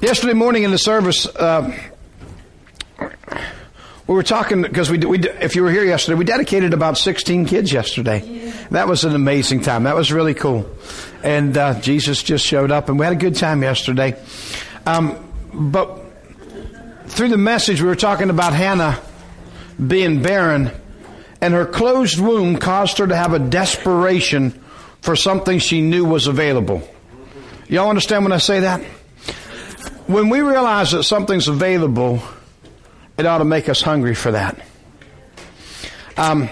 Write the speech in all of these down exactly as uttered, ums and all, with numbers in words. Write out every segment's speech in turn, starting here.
Yesterday morning in the service, uh, we were talking because we, we, if you were here yesterday, we dedicated about sixteen kids yesterday. Yeah. That was an amazing time. That was really cool. And uh, Jesus just showed up, and we had a good time yesterday. Um, but through the message, we were talking about Hannah being barren, and her closed womb caused her to have a desperation for something she knew was available. Y'all understand when I say that? When we realize that something's available, it ought to make us hungry for that. Um,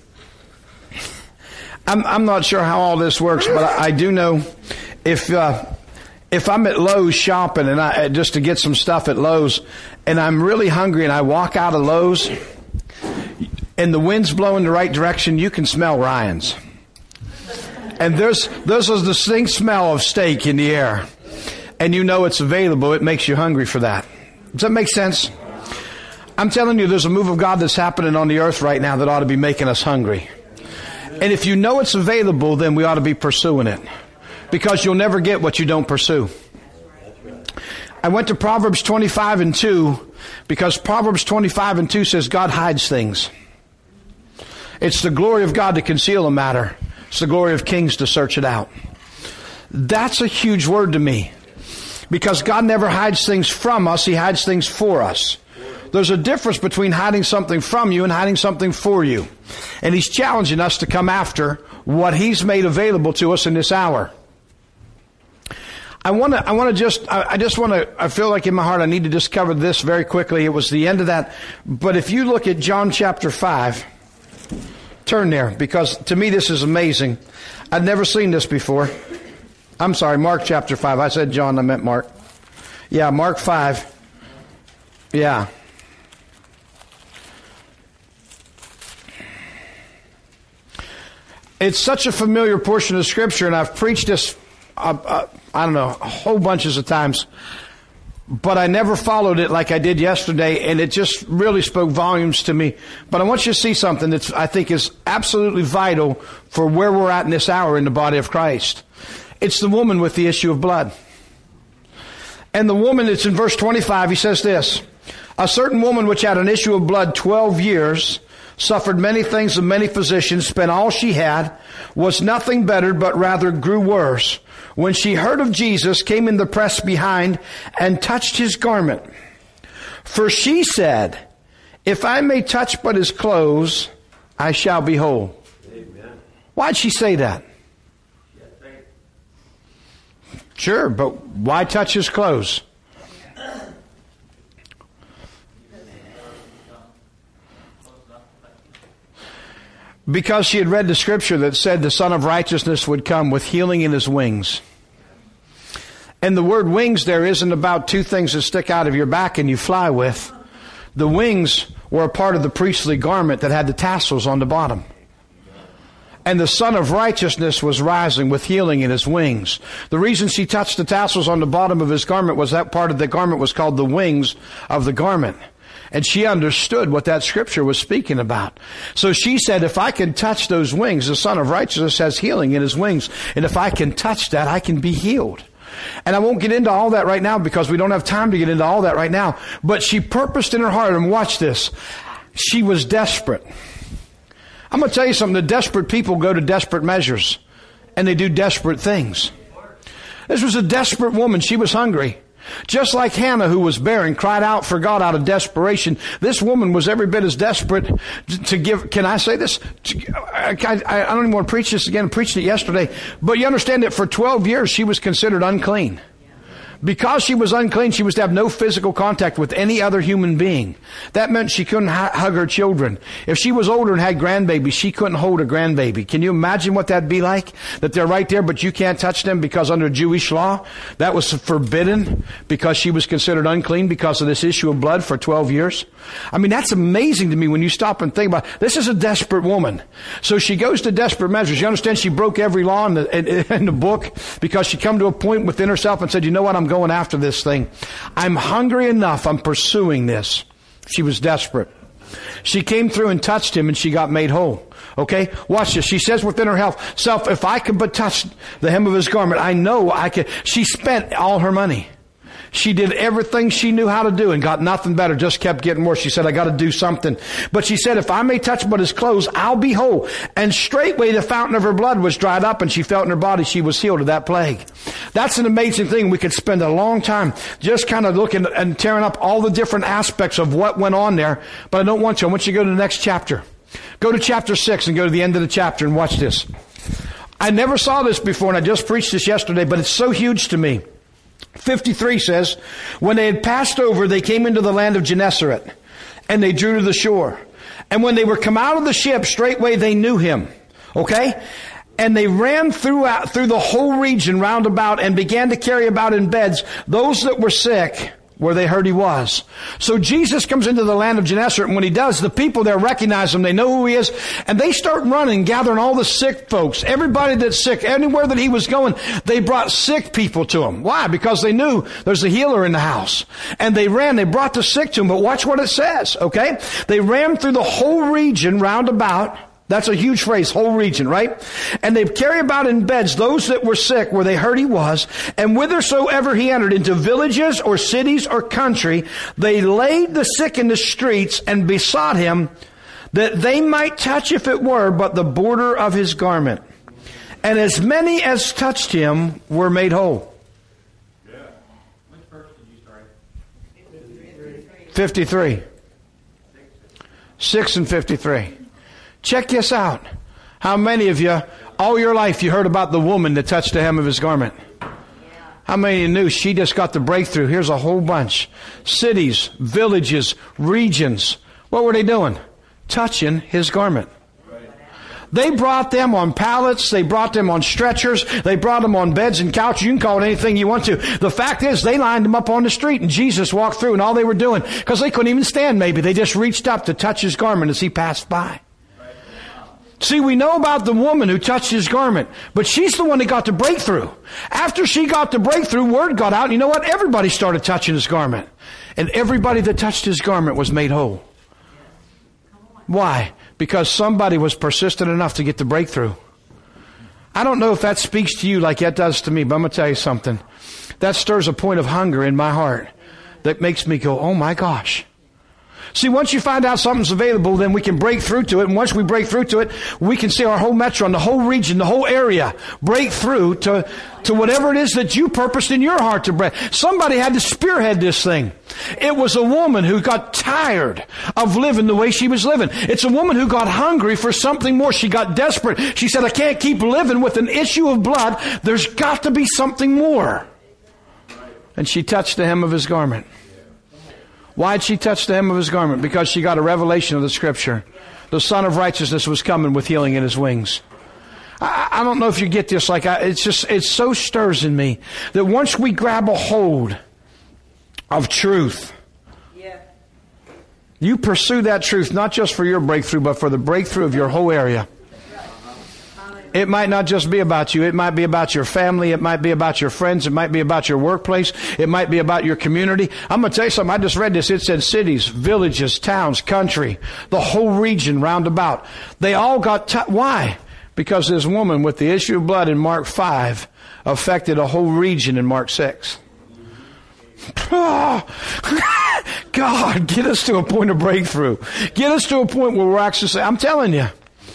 I'm, I'm not sure how all this works, but I, I do know if uh, if I'm at Lowe's shopping and I just to get some stuff at Lowe's, and I'm really hungry, and I walk out of Lowe's, and the wind's blowing the right direction, you can smell Ryan's, and there's there's a distinct smell of steak in the air. And you know it's available, it makes you hungry for that. Does that make sense? I'm telling you, there's a move of God that's happening on the earth right now that ought to be making us hungry. And if you know it's available, then we ought to be pursuing it. Because you'll never get what you don't pursue. I went to Proverbs twenty-five and two, because Proverbs twenty-five and two says God hides things. It's the glory of God to conceal a matter. It's the glory of kings to search it out. That's a huge word to me. Because God never hides things from us, He hides things for us. There's a difference between hiding something from you and hiding something for you. And He's challenging us to come after what He's made available to us in this hour. I want to, I want to just, I, I just want to, I feel like in my heart I need to just cover this very quickly. It was the end of that. But if you look at John chapter five, turn there, because to me this is amazing. I'd never seen this before. I'm sorry, Mark chapter five. I said John, I meant Mark. Yeah, Mark five. Yeah. It's such a familiar portion of Scripture, and I've preached this, uh, uh, I don't know, a whole bunches of times. But I never followed it like I did yesterday, and it just really spoke volumes to me. But I want you to see something that I think is absolutely vital for where we're at in this hour in the body of Christ. It's the woman with the issue of blood. And the woman, it's in verse twenty-five, he says this: a certain woman which had an issue of blood twelve years, suffered many things of many physicians, spent all she had, was nothing bettered, but rather grew worse. When she heard of Jesus, came in the press behind, and touched his garment. For she said, if I may touch but his clothes, I shall be whole. Amen. Why'd she say that? Sure, but why touch his clothes? Because she had read the scripture that said the Son of Righteousness would come with healing in his wings. And the word wings there isn't about two things that stick out of your back and you fly with. The wings were a part of the priestly garment that had the tassels on the bottom. And the Son of Righteousness was rising with healing in his wings. The reason she touched the tassels on the bottom of his garment was that part of the garment was called the wings of the garment. And she understood what that scripture was speaking about. So she said, if I can touch those wings, the Son of Righteousness has healing in his wings. And if I can touch that, I can be healed. And I won't get into all that right now because we don't have time to get into all that right now. But she purposed in her heart, and watch this, she was desperate. I'm going to tell you something. The desperate people go to desperate measures, and they do desperate things. This was a desperate woman. She was hungry. Just like Hannah, who was barren, cried out for God out of desperation. This woman was every bit as desperate to give. Can I say this? I, I, I don't even want to preach this again. I preached it yesterday. But you understand that for twelve years, she was considered unclean. Because she was unclean, she was to have no physical contact with any other human being. That meant she couldn't ha- hug her children. If she was older and had grandbabies, she couldn't hold a grandbaby. Can you imagine what that'd be like? That they're right there, but you can't touch them because under Jewish law, that was forbidden because she was considered unclean because of this issue of blood for twelve years. I mean, that's amazing to me when you stop and think about it. This is a desperate woman. So she goes to desperate measures. You understand she broke every law in the, in, in the book because she come to a point within herself and said, you know what, I'm going after this thing. I'm hungry enough. I'm pursuing this. She was desperate. She came through and touched him and she got made whole. Okay? Watch this. She says within her health, self, if I could but touch the hem of his garment, I know I could. She spent all her money. She did everything she knew how to do and got nothing better, just kept getting worse. She said, I got to do something. But she said, if I may touch but his clothes, I'll be whole. And straightway the fountain of her blood was dried up, and she felt in her body she was healed of that plague. That's an amazing thing. We could spend a long time just kind of looking and tearing up all the different aspects of what went on there, but I don't want to. I want you to go to the next chapter. Go to chapter six and go to the end of the chapter and watch this. I never saw this before, and I just preached this yesterday, but it's so huge to me. fifty-three says, when they had passed over, they came into the land of Gennesaret, and they drew to the shore. And when they were come out of the ship, straightway they knew him. Okay? And they ran throughout, through the whole region round about, and began to carry about in beds those that were sick, where they heard he was. So Jesus comes into the land of Gennesaret, and when he does, the people there recognize him. They know who he is, and they start running, gathering all the sick folks. Everybody that's sick, anywhere that he was going, they brought sick people to him. Why? Because they knew there's a healer in the house. And they ran, they brought the sick to him. But watch what it says, okay? They ran through the whole region round about. That's a huge phrase, whole region, right? And they carry about in beds those that were sick, where they heard he was, and whithersoever he entered, into villages or cities or country, they laid the sick in the streets and besought him that they might touch, if it were, but the border of his garment. And as many as touched him were made whole. Yeah. Which verse did you start? fifty-three. six and fifty-three. Check this out. How many of you, all your life, you heard about the woman that touched the hem of his garment? How many of you knew she just got the breakthrough? Here's a whole bunch. Cities, villages, regions. What were they doing? Touching his garment. They brought them on pallets. They brought them on stretchers. They brought them on beds and couches. You can call it anything you want to. The fact is, they lined them up on the street, and Jesus walked through, and all they were doing, because they couldn't even stand maybe, they just reached up to touch his garment as he passed by. See, we know about the woman who touched his garment, but she's the one that got the breakthrough. After she got the breakthrough, word got out, and you know what? Everybody started touching his garment. And everybody that touched his garment was made whole. Why? Because somebody was persistent enough to get the breakthrough. I don't know if that speaks to you like that does to me, but I'm going to tell you something. That stirs a point of hunger in my heart that makes me go, oh my gosh. See, once you find out something's available, then we can break through to it. And once we break through to it, we can see our whole metro, the whole region, the whole area break through to, to whatever it is that you purposed in your heart to break. Somebody had to spearhead this thing. It was a woman who got tired of living the way she was living. It's a woman who got hungry for something more. She got desperate. She said, I can't keep living with an issue of blood. There's got to be something more. And she touched the hem of his garment. Why'd she touch the hem of his garment? Because she got a revelation of the Scripture. The Son of Righteousness was coming with healing in his wings. I, I don't know if you get this. Like I, it's just, it so stirs in me that once we grab a hold of truth, yeah. You pursue that truth not just for your breakthrough, but for the breakthrough of your whole area. It might not just be about you. It might be about your family. It might be about your friends. It might be about your workplace. It might be about your community. I'm going to tell you something. I just read this. It said cities, villages, towns, country, the whole region round about. They all got, t- why? Because this woman with the issue of blood in Mark five affected a whole region in Mark six. Oh, God, get us to a point of breakthrough. Get us to a point where we're actually saying, I'm telling you.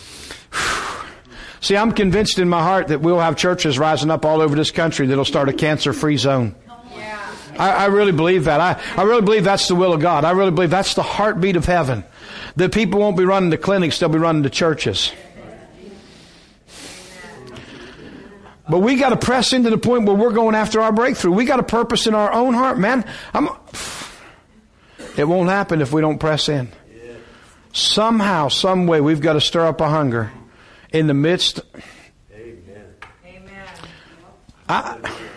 See, I'm convinced in my heart that we'll have churches rising up all over this country that'll start a cancer-free zone. Yeah. I, I really believe that. I, I really believe that's the will of God. I really believe that's the heartbeat of heaven. That people won't be running to clinics, they'll be running to churches. But we got to press into the point where we're going after our breakthrough. We got a purpose in our own heart, man. I'm, it won't happen if we don't press in. Somehow, some way, we've got to stir up a hunger. In the midst, Amen. Amen. I,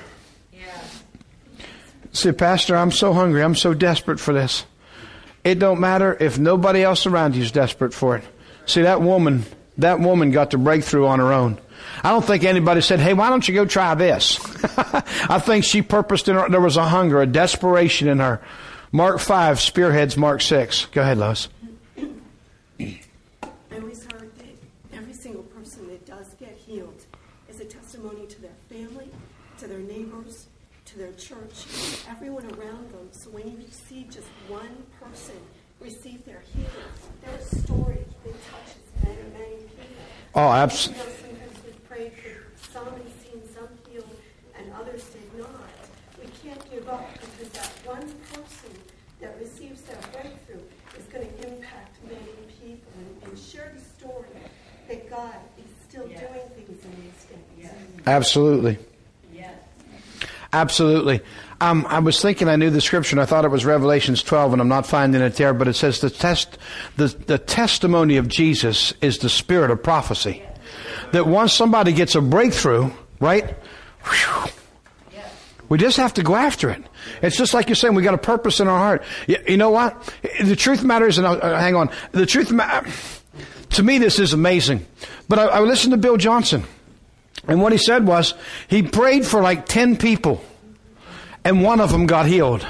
see, Pastor, I'm so hungry. I'm so desperate for this. It don't matter if nobody else around you is desperate for it. See, that woman, that woman got the breakthrough on her own. I don't think anybody said, hey, why don't you go try this? I think she purposed in her, there was a hunger, a desperation in her. Mark five spearheads Mark six. Go ahead, Lois. To their neighbors, to their church, everyone So when you see just one person receive their healing, their story, it touches many, many people. Oh, absolutely. You know, sometimes we've prayed for some and seen some healed, and others did not. We can't give up, because that one person that receives that breakthrough is going to impact many people and, and share the story that God is still yes. doing things in these days. Yes. Absolutely. Yes. Absolutely. Um, I was thinking I knew the scripture, and I thought it was Revelations twelve, and I'm not finding it there, but it says the test, the, the testimony of Jesus is the spirit of prophecy. Yes. That once somebody gets a breakthrough, right? Whew, yes. We just have to go after it. It's just like you're saying, we got a purpose in our heart. You, you know what? The truth matters, and uh, hang on. The truth ma- to me, this is amazing. But I, I listened to Bill Johnson, and what he said was, he prayed for like ten people, and one of them got healed.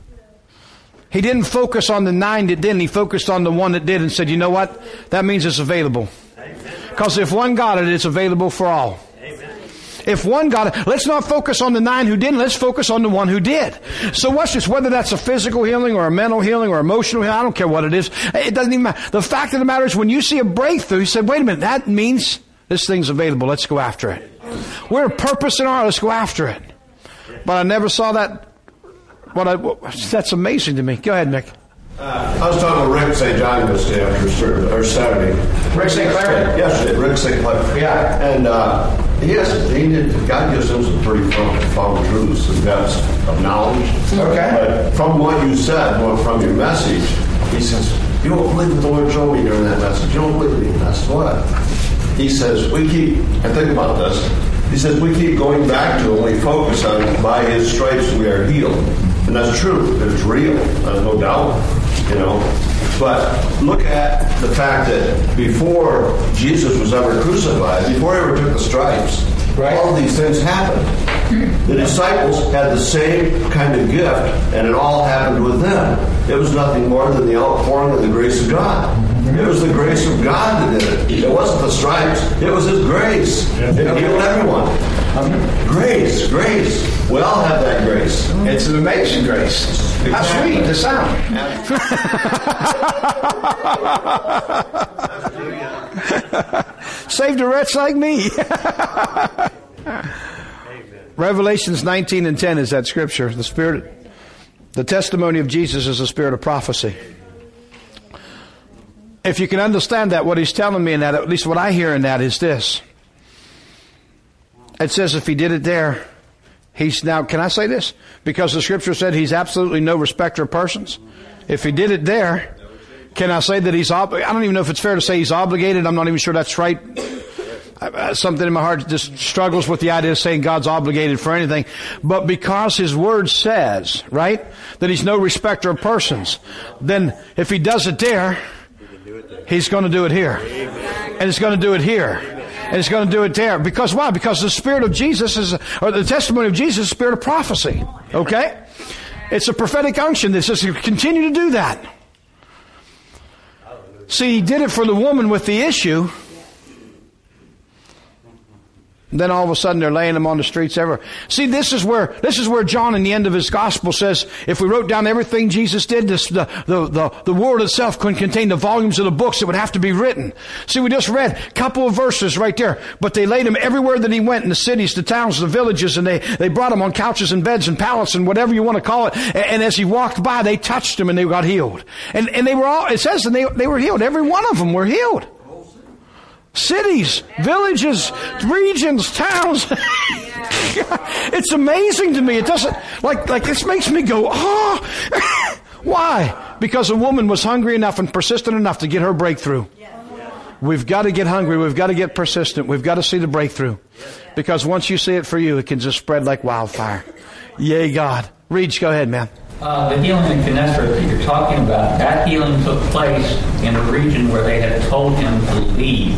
He didn't focus on the nine that didn't. He focused on the one that did and said, you know what? That means it's available. Because if one got it, it's available for all. If one got it, let's not focus on the nine who didn't. Let's focus on the one who did. So watch this. Whether that's a physical healing or a mental healing or emotional healing, I don't care what it is. It doesn't even matter. The fact of the matter is, when you see a breakthrough, you said, wait a minute, that means this thing's available. Let's go after it. We're a purpose in our heart. Let's go after it. But I never saw that. What I, that's amazing to me. Go ahead, Nick. Uh, I was talking to Rick Saint John yesterday after or Saturday. Rick Saint Clair? Yesterday, Rick Saint Clair. Yeah. And uh, he has, he did, God gives him some pretty profound truths and depths of knowledge. Okay. But from what you said, well, from your message, he says, you don't believe what the Lord showed me during that message. You don't believe me. That's what. He says, we keep, and think about this, he says, we keep going back to and we focus on, by his stripes we are healed. And that's true. It's real. There's no doubt. You know, but look at the fact that before Jesus was ever crucified, before he ever took the stripes, right, all of these things happened. The disciples had the same kind of gift, and it all happened with them. It was nothing more than the outpouring of the grace of God. It was the grace of God that did it. It wasn't the stripes. It was his grace. It healed everyone. Grace, grace. We all have that grace. It's an amazing grace. How sweet the sound. Saved a wretch like me. Revelations nineteen and ten is that scripture. The spirit, the testimony of Jesus is the spirit of prophecy. If you can understand that, what he's telling me in that, at least what I hear in that, is this. It says if he did it there, he's now, can I say this? Because the scripture said he's absolutely no respecter of persons. If he did it there, can I say that he's, ob- I don't even know if it's fair to say he's obligated. I'm not even sure that's right. Something in my heart just struggles with the idea of saying God's obligated for anything. But because his word says, right, that he's no respecter of persons, then if he does it there, he's going to do it here. And he's going to do it here. And he's going to do it there. Because why? Because the Spirit of Jesus is, or the testimony of Jesus is the spirit of prophecy. Okay? It's a prophetic unction that says to continue to do that. See, he did it for the woman with the issue. Then all of a sudden they're laying them on the streets everywhere. See, this is where, this is where John in the end of his gospel says, if we wrote down everything Jesus did, this, the, the, the, the world itself couldn't contain the volumes of the books that would have to be written. See, we just read a couple of verses right there. But they laid him everywhere that he went, in the cities, the towns, the villages, and they, they brought him on couches and beds and pallets and whatever you want to call it. And, and as he walked by, they touched him and they got healed. And, and they were all, it says, and they, they were healed. Every one of them were healed. Cities, villages, regions, towns. It's amazing to me. It doesn't, like, like this makes me go, oh. Why? Because a woman was hungry enough and persistent enough to get her breakthrough. We've got to get hungry. We've got to get persistent. We've got to see the breakthrough. Because once you see it for you, it can just spread like wildfire. Yay, God. Reach, go ahead, man. Uh, the healing in Gennesaret that you're talking about, that healing took place in a region where they had told him to leave.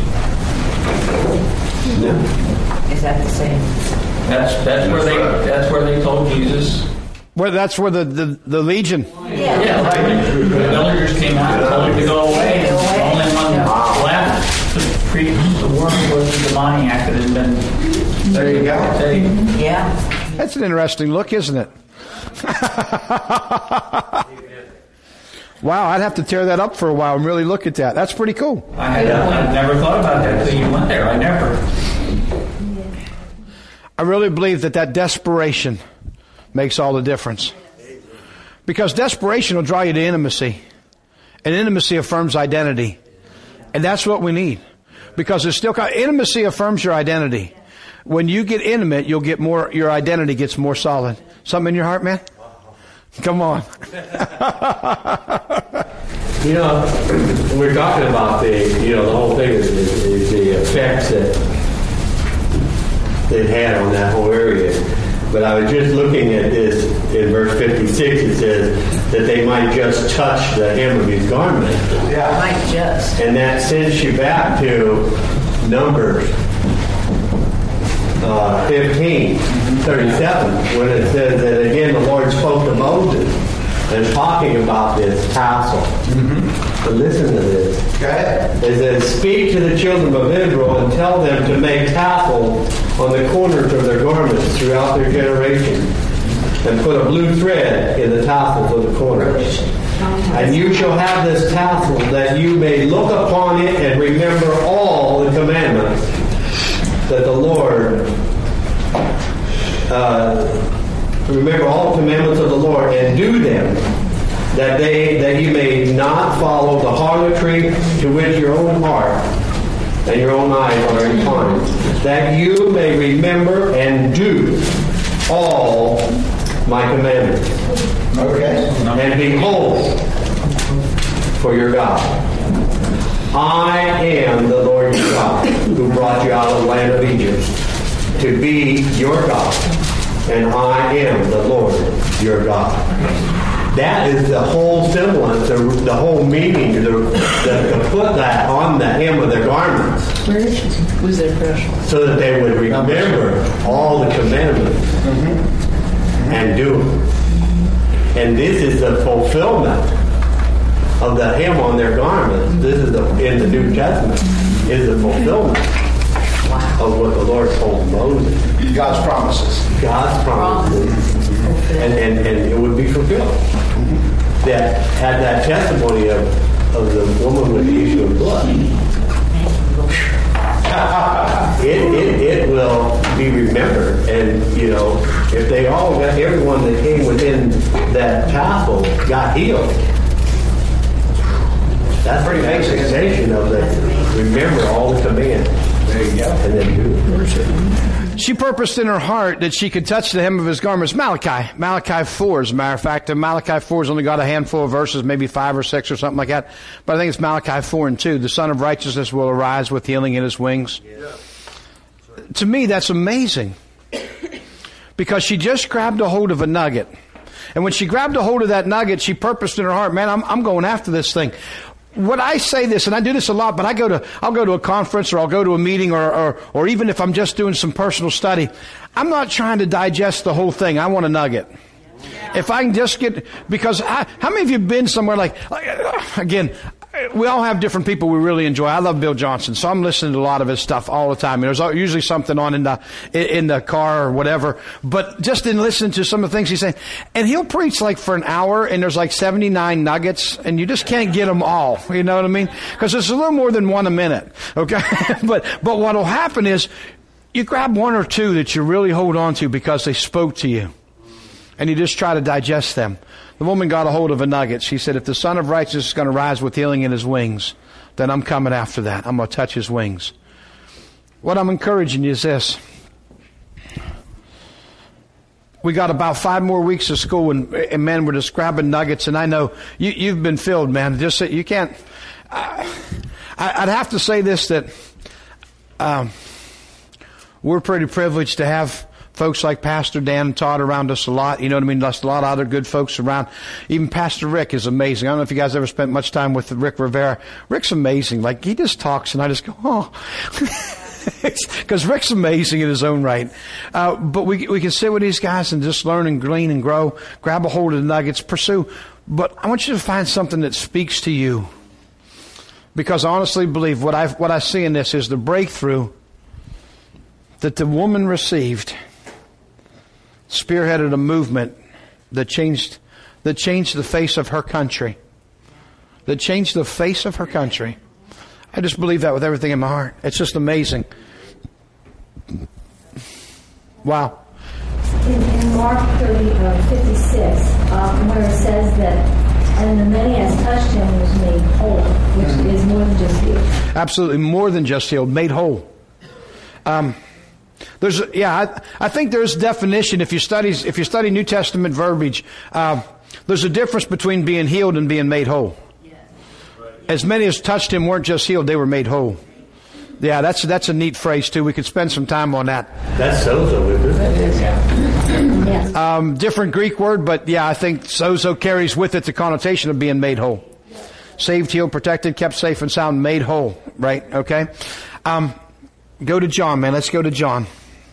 Yeah. Is that the same? That's that's where they that's where they told Jesus. Where that's where the, the, the legion. Yeah, yeah, right. The villagers came out and told him to go away. And the only one left to preach the word was the demoniac that had been. There you go. Yeah. That's an interesting look, isn't it? Wow, I'd have to tear that up for a while and really look at that. That's pretty cool. I had I never thought about that until you went there. I never. I really believe that that desperation makes all the difference. Because desperation will draw you to intimacy. And intimacy affirms identity. And that's what we need. Because it's still, intimacy affirms your identity. When you get intimate, you'll get more, your identity gets more solid. Something in your heart, man? Come on. You know, we're talking about the, you know, the whole thing is, is, is the effects that it had on that whole area. But I was just looking at this in verse fifty-six. It says that they might just touch the hem of his garment. Yeah, might just. And that sends you back to Numbers uh, fifteen, thirty-seven, when it says that again the Lord spoke to Moses and talking about this tassel. Mm-hmm. But listen to this. Okay. It says, speak to the children of Israel and tell them to make tassel on the corners of their garments throughout their generations, and put a blue thread in the tassels of the corners. And you shall have this tassel that you may look upon it and remember all the commandments that the Lord, uh, remember all the commandments of the Lord and do them, that they that you may not follow the harlotry to which your own heart and your own eyes are inclined, that you may remember and do all my commandments. Okay. And be holy for your God. I am the Lord your God, who brought you out of the land of Egypt, to be your God. And I am the Lord your God. That is the whole semblance, the, the whole meaning, the, the, to put that on the hem of their garments. Was there pressure? So that they would remember all the commandments mm-hmm. and do them. And this is the fulfillment of the hem on their garments. This is the, in the New Testament, is the fulfillment of what the Lord told Moses. God's promises. God's promises. And, and, and it would be fulfilled. That had that testimony of, of the woman with the issue of blood. It, it, it will be remembered. And, you know, if they all got, everyone that came within that tassel got healed. That's the manifestation of the remember all the commands. There you go. And then do it. She purposed in her heart that she could touch the hem of his garments. Malachi. Malachi four, as a matter of fact. And Malachi four has only got a handful of verses, maybe five or six or something like that. But I think it's Malachi four and two. The Son of Righteousness will arise with healing in his wings. Yeah. To me, that's amazing. Because she just grabbed a hold of a nugget. And when she grabbed a hold of that nugget, she purposed in her heart, man, I'm, I'm going after this thing. What I say this, and I do this a lot, but I go to, I'll go to a conference or I'll go to a meeting or, or, or even if I'm just doing some personal study, I'm not trying to digest the whole thing. I want a nugget. Yeah. If I can just get, because I, how many of you have been somewhere like, again, we all have different people we really enjoy. I love Bill Johnson, so I'm listening to a lot of his stuff all the time. There's usually something on in the in the car or whatever. But just in listening to some of the things he's saying, and he'll preach like for an hour, and there's like seventy-nine nuggets, and you just can't get them all. You know what I mean? Because it's a little more than one a minute. Okay, but but what'll happen is you grab one or two that you really hold on to because they spoke to you, and you just try to digest them. The woman got a hold of a nugget. She said, if the Son of Righteousness is going to rise with healing in his wings, then I'm coming after that. I'm going to touch his wings. What I'm encouraging you is this. We got about five more weeks of school, and, and man, we're just grabbing nuggets. And I know you, you've been filled, man. Just you can't. Uh, I, I'd have to say this, that um, we're pretty privileged to have folks like Pastor Dan and Todd around us a lot. You know what I mean? There's a lot of other good folks around. Even Pastor Rick is amazing. I don't know if you guys ever spent much time with Rick Rivera. Rick's amazing. Like, he just talks and I just go, oh. Because Rick's amazing in his own right. Uh, but we we can sit with these guys and just learn and glean and grow. Grab a hold of the nuggets. Pursue. But I want you to find something that speaks to you. Because I honestly believe what I what I see in this is the breakthrough that the woman received spearheaded a movement that changed, that changed the face of her country. That changed the face of her country. I just believe that with everything in my heart. It's just amazing. Wow. In, in Mark thirty, uh, fifty-six, uh, where it says that, and the many as touched him was made whole, which mm-hmm. is more than just healed. Absolutely, more than just healed, made whole. Um, there's, yeah, I, I think there's definition if you study if you study New Testament verbiage. Uh, there's a difference between being healed and being made whole. As many as touched him weren't just healed; they were made whole. Yeah, that's that's a neat phrase too. We could spend some time on that. That's sozo, isn't it? Yes. Um, different Greek word, but yeah, I think sozo carries with it the connotation of being made whole. Saved, healed, protected, kept safe and sound, made whole. Right? Okay. Um, go to John, man. Let's go to John.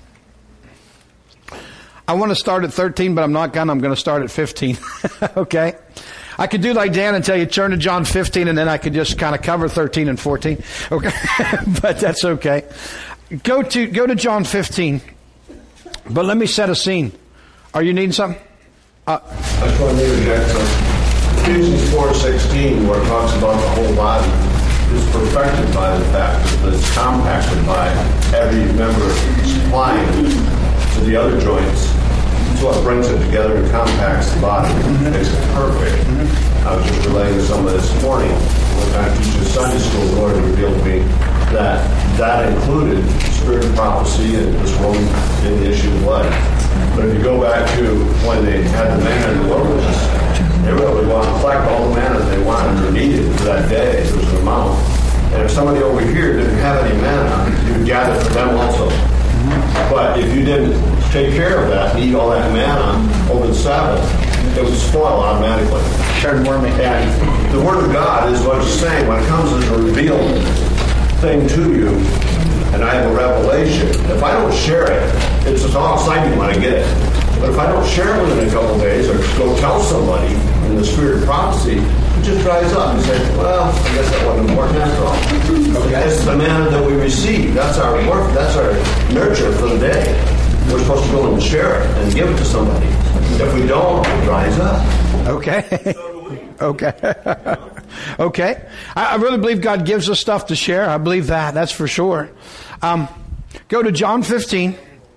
I want to start at thirteen, but I'm not gonna. I'm going to start at fifteen. Okay. I could do like Dan and tell you turn to John fifteen, and then I could just kind of cover thirteen and fourteen. Okay, but that's okay. Go to go to John fifteen. But let me set a scene. Are you needing something? Uh, I just want to interject something. Ephesians four sixteen, where it talks about the whole body, is perfected by the fact that it's compacted by every member supplying to the other joints. It's what brings it together and compacts the body. Mm-hmm. Makes it perfect. Mm-hmm. I was just relaying some of this morning. When I teach in Sunday school, the Lord revealed to me that that included spirit of prophecy and this woman in the issue of blood. But if you go back to when they had the manna in the wilderness, they really wanted to collect all the manna they wanted or needed for that day. There was an amount. And if somebody over here didn't have any manna, you would gather for them also. But if you didn't take care of that and eat all that manna over the Sabbath, it would spoil automatically. Sharon Wormy. And the Word of God is what it's saying. When it comes as a revealed thing to you, and I have a revelation, if I don't share it, it's just all exciting when I get it. But if I don't share it within a couple of days or go tell somebody in the spirit of prophecy, it just dries up and say, well, I guess that wasn't important after all. Okay. It's the manna that we receive. That's our work. That's our nurture for the day. We're supposed to go and share it and give it to somebody. If we don't, it dries up. Okay. Okay. Okay. I, I really believe God gives us stuff to share. I believe that. That's for sure. Um, go to John fifteen.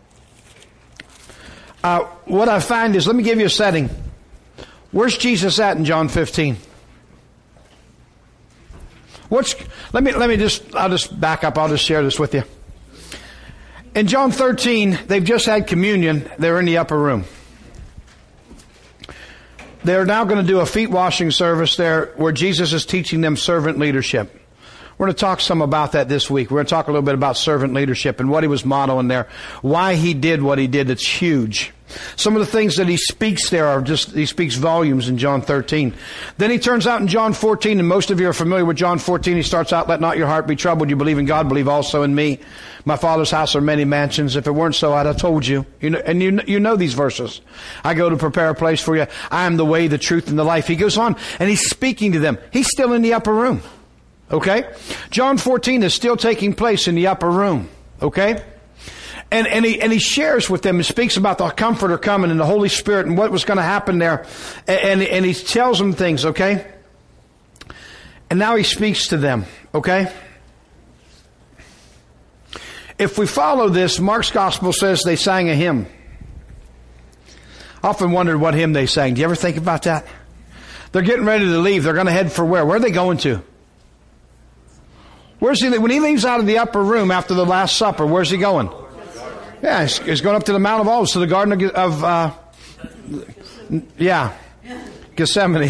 Uh, what I find is, let me give you a setting. Where's Jesus at in John fifteen? What's, let me, let me just, I'll just back up. I'll just share this with you. In John thirteen, they've just had communion. They're in the upper room. They're now going to do a feet washing service there where Jesus is teaching them servant leadership. We're going to talk some about that this week. We're going to talk a little bit about servant leadership and what he was modeling there. Why he did what he did. It's huge. Some of the things that he speaks there are just, he speaks volumes in John thirteen. Then he turns out in John fourteen, and most of you are familiar with John fourteen. He starts out, let not your heart be troubled. You believe in God, believe also in me. My Father's house are many mansions. If it weren't so, I'd have told you. You know, and you, you know these verses. I go to prepare a place for you. I am the way, the truth, and the life. He goes on, and he's speaking to them. He's still in the upper room. Okay? John fourteen is still taking place in the upper room. Okay? And, and he, and he shares with them and speaks about the Comforter coming and the Holy Spirit and what was going to happen there. And, and, and he tells them things, okay? And now he speaks to them, okay? If we follow this, Mark's gospel says they sang a hymn. I often wondered what hymn they sang. Do you ever think about that? They're getting ready to leave. They're going to head for where? Where are they going to? Where's he? When he leaves out of the upper room after the Last Supper, where's he going? Yeah, he's, he's going up to the Mount of Olives, to the Garden of, of uh, yeah, Gethsemane.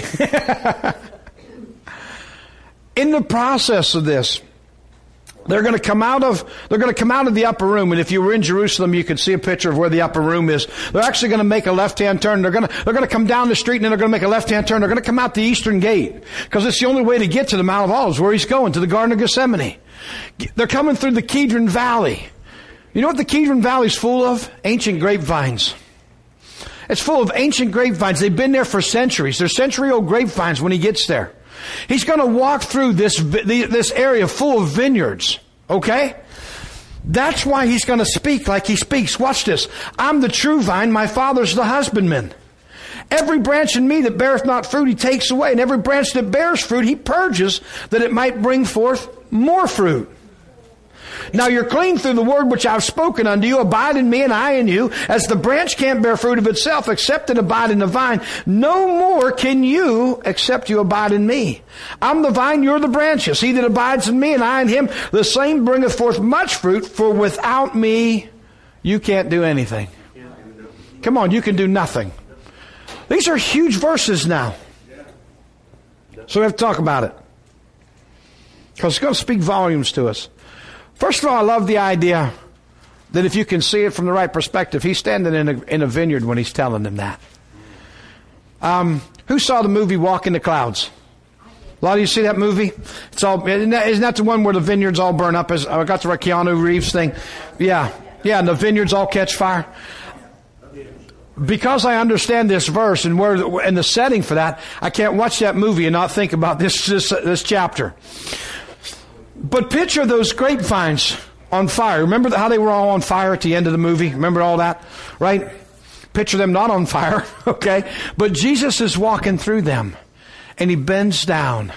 In the process of this, they're going to come out of, they're going to come out of the upper room. And if you were in Jerusalem, you could see a picture of where the upper room is. They're actually going to make a left-hand turn. They're going to, they're going to come down the street and then they're going to make a left-hand turn. They're going to come out the eastern gate. Because it's the only way to get to the Mount of Olives, where he's going, to the Garden of Gethsemane. They're coming through the Kidron Valley. You know what the Kidron Valley is full of? Ancient grapevines. It's full of ancient grapevines. They've been there for centuries. They're century-old grapevines when he gets there. He's going to walk through this, this area full of vineyards. Okay? That's why he's going to speak like he speaks. Watch this. I'm the true vine. My Father's the husbandman. Every branch in me that beareth not fruit, he takes away. And every branch that bears fruit, he purges, that it might bring forth more fruit. Now you're clean through the word which I've spoken unto you. Abide in me and I in you. As the branch can't bear fruit of itself except it abide in the vine, no more can you except you abide in me. I'm the vine, you're the branches. He that abides in me and I in him, the same bringeth forth much fruit, for without me you can't do anything. Come on, you can do nothing. These are huge verses now. So we have to talk about it, because it's going to speak volumes to us. First of all, I love the idea that if you can see it from the right perspective, he's standing in a, in a vineyard when he's telling them that. Um, who saw the movie Walk in the Clouds? A lot of you see that movie? It's all, isn't that, isn't that the one where the vineyards all burn up? As I got the Keanu Reeves thing. Yeah. Yeah, and the vineyards all catch fire. Because I understand this verse and where and the setting for that, I can't watch that movie and not think about this this, this chapter. But picture those grapevines on fire. Remember how they were all on fire at the end of the movie? Remember all that? Right? Picture them not on fire, okay? But Jesus is walking through them, and he bends down.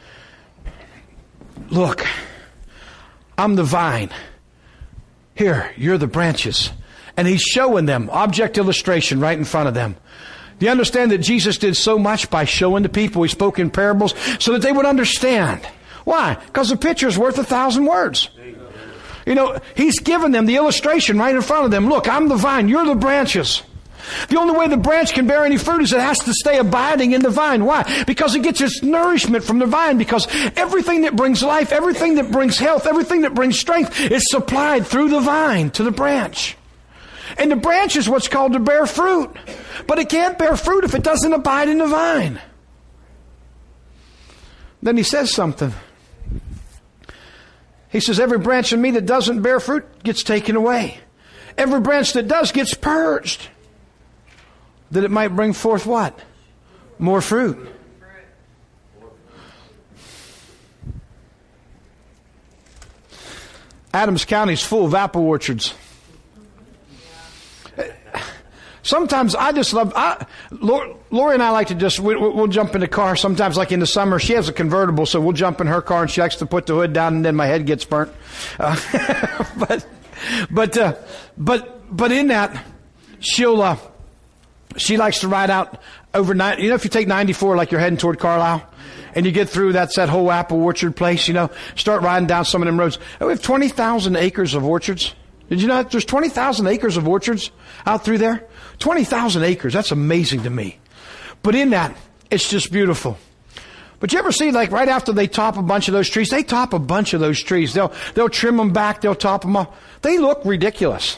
Look, I'm the vine. Here, you're the branches. And he's showing them, object illustration right in front of them. Do you understand that Jesus did so much by showing the people? He spoke in parables so that they would understand. Why? Because a picture is worth a thousand words. You know, he's given them the illustration right in front of them. Look, I'm the vine, you're the branches. The only way the branch can bear any fruit is it has to stay abiding in the vine. Why? Because it gets its nourishment from the vine. Because everything that brings life, everything that brings health, everything that brings strength is supplied through the vine to the branch. And the branch is what's called to bear fruit. But it can't bear fruit if it doesn't abide in the vine. Then he says something. He says, every branch in me that doesn't bear fruit gets taken away. Every branch that does gets purged. That it might bring forth what? More fruit. Adams County is full of apple orchards. Sometimes I just love, I, Lori and I like to just, we, we'll jump in the car sometimes, like in the summer. She has a convertible, so we'll jump in her car and she likes to put the hood down and then my head gets burnt. Uh, but, but, uh, but, but in that, she'll, uh, she likes to ride out overnight. You know, if you take ninety-four, like you're heading toward Carlisle, and you get through, that's that whole apple orchard place, you know, start riding down some of them roads. Oh, we have twenty thousand acres of orchards. Did you know that there's twenty thousand acres of orchards out through there? twenty thousand acres. That's amazing to me. But in that, it's just beautiful. But you ever see, like, right after they top a bunch of those trees, they top a bunch of those trees. They'll, they'll trim them back. They'll top them off. They look ridiculous.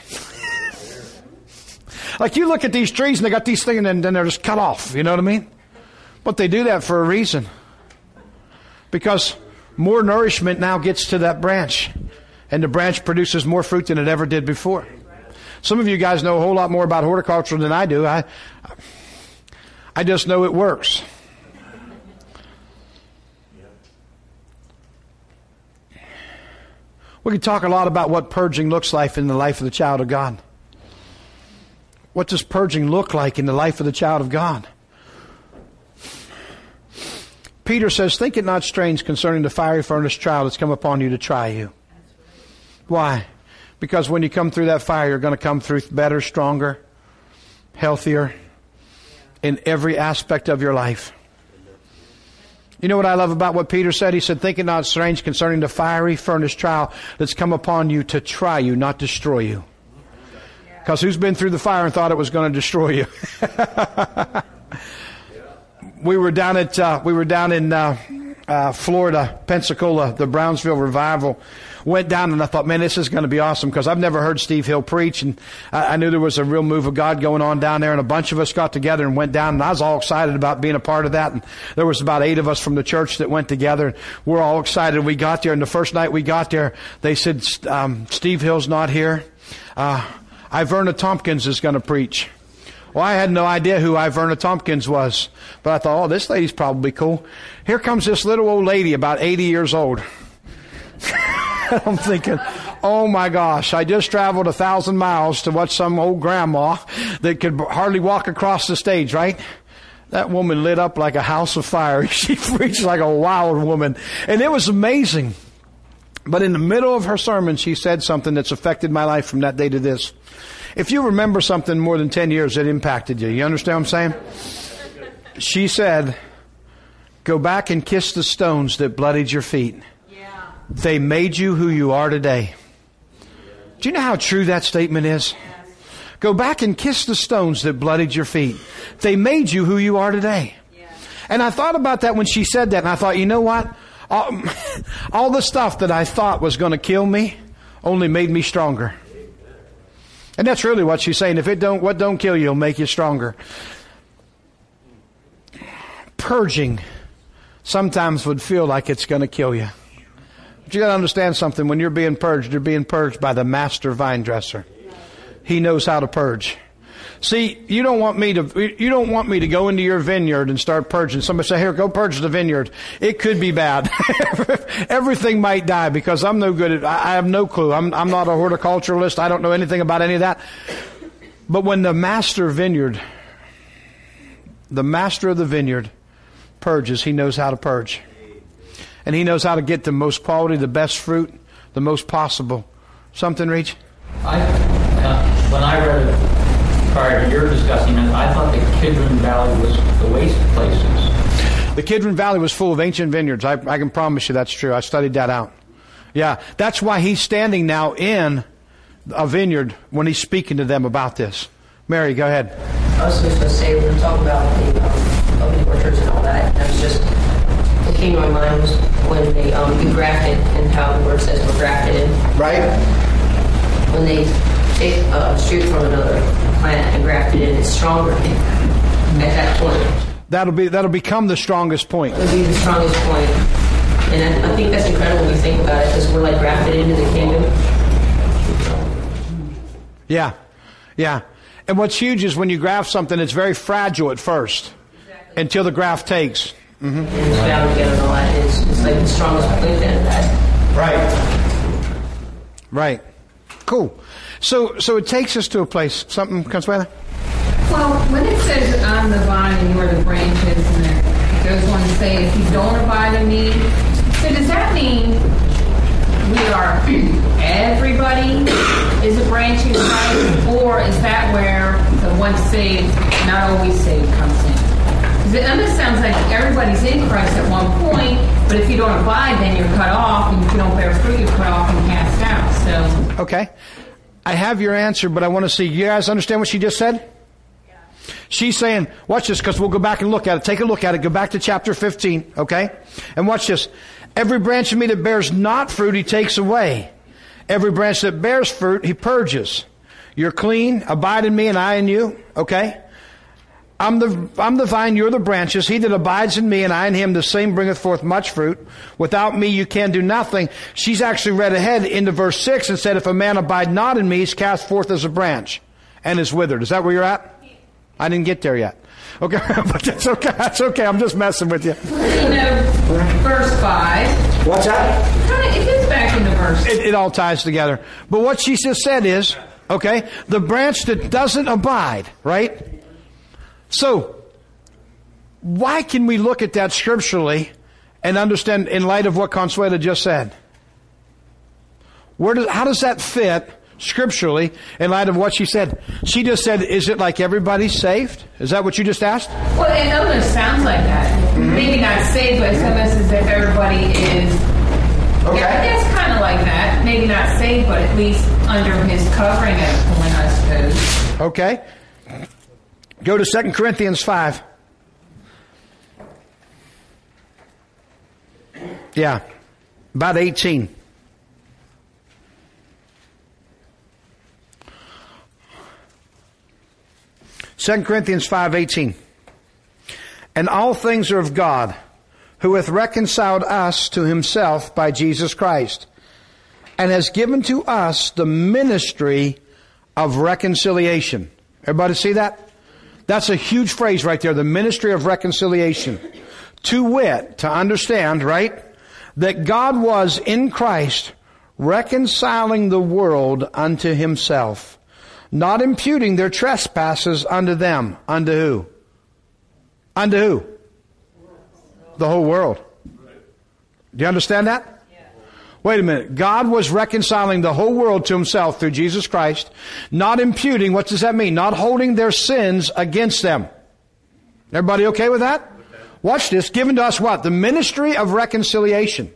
Like, you look at these trees and they got these things and then they're just cut off. You know what I mean? But they do that for a reason. Because more nourishment now gets to that branch. And the branch produces more fruit than it ever did before. Some of you guys know a whole lot more about horticulture than I do. I, I just know it works. We can talk a lot about what purging looks like in the life of the child of God. What does purging look like in the life of the child of God? Peter says, think it not strange concerning the fiery furnace trial that's come upon you to try you. Why? Because when you come through that fire, you're going to come through better, stronger, healthier in every aspect of your life. You know what I love about what Peter said? He said, think it not strange concerning the fiery furnace trial that's come upon you to try you, not destroy you. Because who's been through the fire and thought it was going to destroy you? we were down at uh, we were down in uh, uh, Florida, Pensacola, the Brownsville revival. Went down and I thought, man, this is going to be awesome, because I've never heard Steve Hill preach, and I, I knew there was a real move of God going on down there, and a bunch of us got together and went down, and I was all excited about being a part of that. And there was about eight of us from the church that went together. We're all excited. We got there, and the first night we got there, they said, um, Steve Hill's not here. Uh, Iverna Tompkins is going to preach. Well, I had no idea who Iverna Tompkins was, but I thought, oh, this lady's probably cool. Here comes this little old lady, about eighty years old. I'm thinking, oh my gosh, I just traveled a thousand miles to watch some old grandma that could hardly walk across the stage, right? That woman lit up like a house of fire. She preached like a wild woman. And it was amazing. But in the middle of her sermon, she said something that's affected my life from that day to this. If you remember something more than ten years, it impacted you. You understand what I'm saying? She said, go back and kiss the stones that bloodied your feet. Yeah. They made you who you are today. Do you know how true that statement is? Go back and kiss the stones that bloodied your feet. They made you who you are today. Yeah. And I thought about that when she said that, and I thought, you know what? All, all the stuff that I thought was going to kill me only made me stronger. And that's really what she's saying. If it don't, what don't kill you will make you stronger. Purging sometimes would feel like it's going to kill you. But you got to understand something. When you're being purged, you're being purged by the master vine dresser. He knows how to purge. See, you don't want me to, you don't want me to go into your vineyard and start purging. Somebody say, here, go purge the vineyard. It could be bad. Everything might die because I'm no good at, I have no clue. I'm, I'm not a horticulturalist. I don't know anything about any of that. But when the master vineyard, the master of the vineyard purges, he knows how to purge. And he knows how to get the most quality, the best fruit, the most possible. Something, Reach? I, uh, when I read it prior to your discussing it, I thought the Kidron Valley was the waste places. The Kidron Valley was full of ancient vineyards. I, I can promise you that's true. I studied that out. Yeah, that's why he's standing now in a vineyard when he's speaking to them about this. Mary, go ahead. I was just going to say, we're talking about the um, open orchards and all that. And I was just, what came to my mind was when they um, you grafted and how the word says we're grafted in. Right. When they take a shoot from another plant and graft it in, it's stronger at that point. That'll be that'll become the strongest point. It'll be the strongest point. And I, I think that's incredible when you think about it, because we're like grafted into the kingdom. Yeah, yeah. And what's huge is when you graft something, it's very fragile at first, exactly. Until the graft takes. Mm-hmm. And it's bound together and all that. It's, it's like the strongest point then of that. Right. Right. Cool. So, so it takes us to a place. Something, Consuela? Well, when it says I'm the vine and you are the branches, and it goes on to say, if you don't abide in me, so does that mean we are, everybody is a branch in Christ, or is that where the once saved, not always saved comes in? Because it almost sounds like everybody's in Christ at one point, but if you don't abide, then you're cut off, and if you don't bear fruit, you're cut off and cast out. So, okay. I have your answer, but I want to see, you guys understand what she just said? She's saying, watch this, because we'll go back and look at it. Take a look at it. Go back to chapter fifteen, okay? And watch this. Every branch of me that bears not fruit, he takes away. Every branch that bears fruit, he purges. You're clean. Abide in me and I in you, okay? I'm the, I'm the vine, you're the branches. He that abides in me and I in him, the same bringeth forth much fruit. Without me, you can do nothing. She's actually read ahead into verse six and said, if a man abide not in me, he's cast forth as a branch and is withered. Is that where you're at? I didn't get there yet. Okay, but that's okay. That's okay. I'm just messing with you. You know, verse five. What's that? Kind of, it gets back into verse. It, it all ties together. But what she just said is, okay, the branch that doesn't abide, right? So, why can we look at that scripturally and understand in light of what Consuela just said? Where does, how does that fit scripturally in light of what she said? She just said, is it like everybody's saved? Is that what you just asked? Well, it almost sounds like that. Mm-hmm. Maybe not saved, but it's almost as if everybody is. Okay. Yeah, I guess kind of like that. Maybe not saved, but at least under his covering at a point, I suppose. Okay. Go to Second Corinthians five. Yeah. About eighteen. Second Corinthians five eighteen. And all things are of God, who hath reconciled us to himself by Jesus Christ, and has given to us the ministry of reconciliation. Everybody see that? That's a huge phrase right there, the ministry of reconciliation. To wit, to understand, right, that God was in Christ reconciling the world unto himself, not imputing their trespasses unto them. Unto who? Unto who? The whole world. Do you understand that? Wait a minute. God was reconciling the whole world to himself through Jesus Christ, not imputing, what does that mean? Not holding their sins against them. Everybody okay with that? Watch this. Given to us what? The ministry of reconciliation.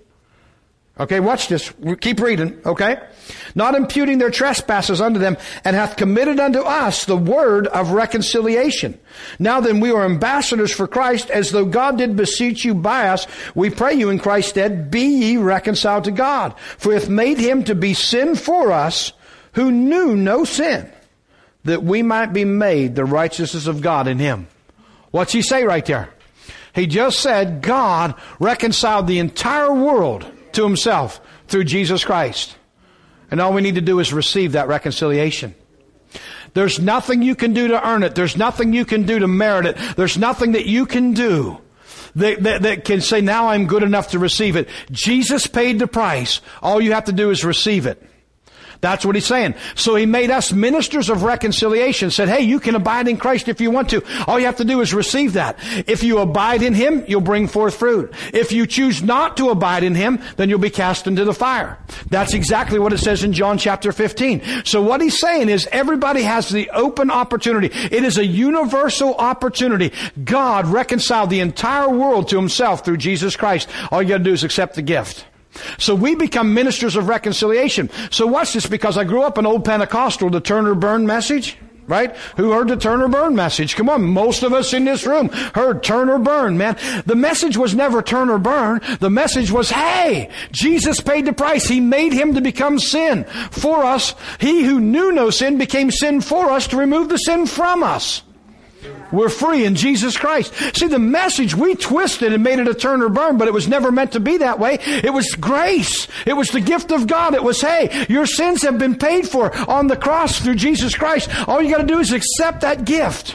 Okay, watch this. Keep reading, okay? Not imputing their trespasses unto them, and hath committed unto us the word of reconciliation. Now then, we are ambassadors for Christ, as though God did beseech you by us. We pray you in Christ's stead, be ye reconciled to God. For he hath made him to be sin for us, who knew no sin, that we might be made the righteousness of God in him. What's he say right there? He just said God reconciled the entire world to himself through Jesus Christ. And all we need to do is receive that reconciliation. There's nothing you can do to earn it. There's nothing you can do to merit it. There's nothing that you can do that, that, that can say, now I'm good enough to receive it. Jesus paid the price. All you have to do is receive it. That's what he's saying. So he made us ministers of reconciliation. Said, hey, you can abide in Christ if you want to. All you have to do is receive that. If you abide in him, you'll bring forth fruit. If you choose not to abide in him, then you'll be cast into the fire. That's exactly what it says in John chapter fifteen. So what he's saying is everybody has the open opportunity. It is a universal opportunity. God reconciled the entire world to himself through Jesus Christ. All you got to do is accept the gift. So we become ministers of reconciliation. So watch this, because I grew up an old Pentecostal, the Turner Burn message, right? Who heard the Turner Burn message? Come on, most of us in this room heard Turner Burn, man. The message was never Turner Burn. The message was, hey, Jesus paid the price. He made him to become sin for us. He who knew no sin became sin for us to remove the sin from us. We're free in Jesus Christ. See, the message, we twisted and made it a turn or burn, but it was never meant to be that way. It was grace. It was the gift of God. It was, hey, your sins have been paid for on the cross through Jesus Christ. All you got to do is accept that gift.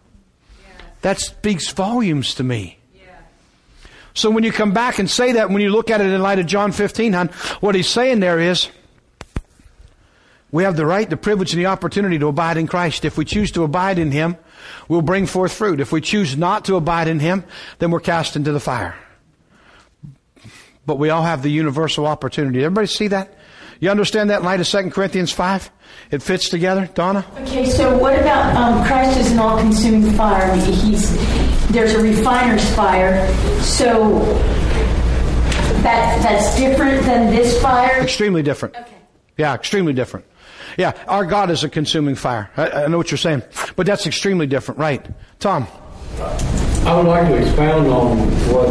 That speaks volumes to me. So when you come back and say that, when you look at it in light of John fifteen, hon, what he's saying there is, we have the right, the privilege, and the opportunity to abide in Christ. If we choose to abide in him, we'll bring forth fruit. If we choose not to abide in him, then we're cast into the fire. But we all have the universal opportunity. Everybody see that? You understand that in light of Second Corinthians five? It fits together, Donna? Okay, so what about um, Christ is an all-consuming fire? He's there's a refiner's fire. So that that's different than this fire? Extremely different. Okay. Yeah, extremely different. Yeah, our God is a consuming fire. I, I know what you're saying. But that's extremely different, right? Tom? I would like to expound on what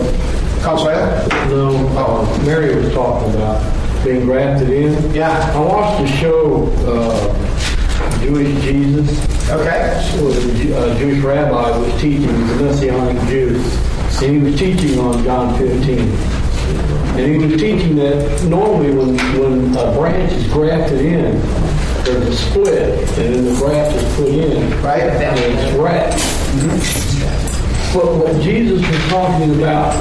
no, uh, Mary was talking about, being grafted in. Yeah. I watched the show, uh, Jewish Jesus. Okay. So a Jewish rabbi was teaching the Messianic Jews. And he was teaching on John fifteen. And he was teaching that normally when, when a branch is grafted in, there's a split, and then the graft is put in. Right. And it's wrapped. Mm-hmm. But what Jesus was talking about,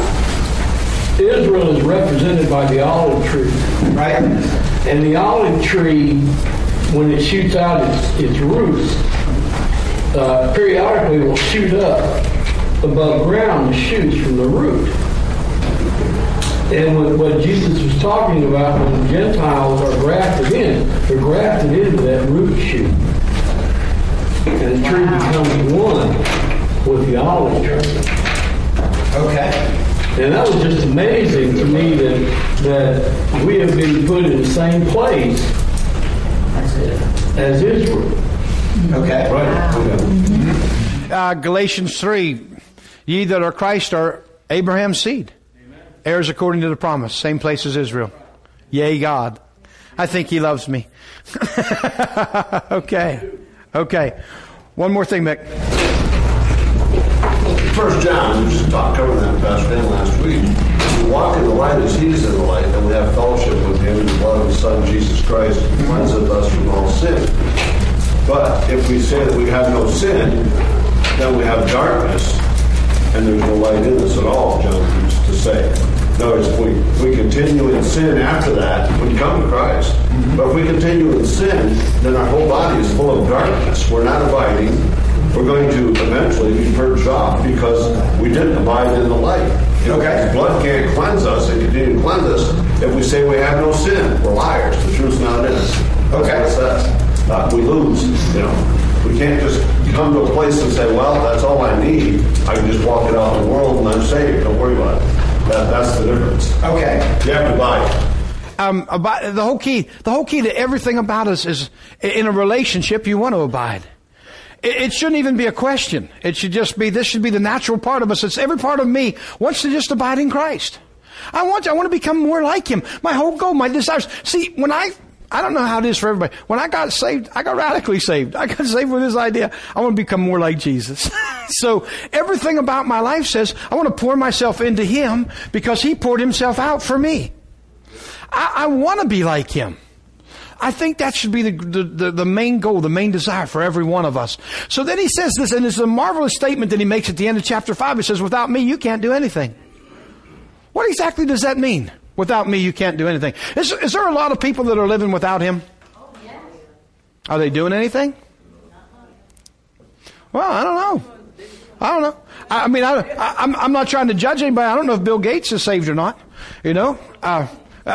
Israel is represented by the olive tree. Right. And the olive tree, when it shoots out its, its roots, uh, periodically will shoot up above ground, the shoots from the root. And what, what Jesus was talking about, when the Gentiles are grafted in, they're grafted into that root shoot. And the tree becomes one with the olive tree. Okay. And that was just amazing to me that, that we have been put in the same place as Israel. Okay. Right. Mm-hmm. Uh, Galatians three, ye that are Christ are Abraham's seed. Heirs according to the promise. Same place as Israel. Yea, God. I think he loves me. Okay. Okay. One more thing, Mick. First John, we just talked covered that with Pastor Dan last week. We walk in the light as he is in the light, and we have fellowship with him in the blood of his Son, Jesus Christ, who cleanseth us from all sin. But if we say that we have no sin, then we have darkness, and there's no light in us at all, John used to say. In other words, if we, we continue in sin after that, we come to Christ. Mm-hmm. But if we continue in sin, then our whole body is full of darkness. We're not abiding. we're going to eventually be purged off because we didn't abide in the light. You know, Okay. His blood can't cleanse us and continue to cleanse us if we say we have no sin. We're liars. The truth's not in us. That's Okay. what it says. Uh, we lose. You know, we can't just come to a place and say, well, that's all I need. I can just walk it out in the world and I'm saved. Don't worry about it. That, that's the difference. Okay. You have to abide. Um, abide, the whole key, the whole key to everything about us is in a relationship, you want to abide. It, it shouldn't even be a question. It should just be, this should be the natural part of us. It's every part of me wants to just abide in Christ. I want to, I want to become more like Him. My whole goal, my desires. See, when I, I don't know how it is for everybody. When I got saved, I got radically saved. I got saved with this idea. I want to become more like Jesus. So everything about my life says I want to pour myself into Him because He poured Himself out for me. I, I want to be like Him. I think that should be the, the, the, the main goal, the main desire for every one of us. So then he says this, and it's a marvelous statement that he makes at the end of chapter five. He says, without me, you can't do anything. What exactly does that mean? Without me, you can't do anything. Is, is there a lot of people that are living without Him? Are they doing anything? Well, I don't know. I don't know. I, I mean, I, I, I'm, I'm not trying to judge anybody. I don't know if Bill Gates is saved or not. You know? Uh,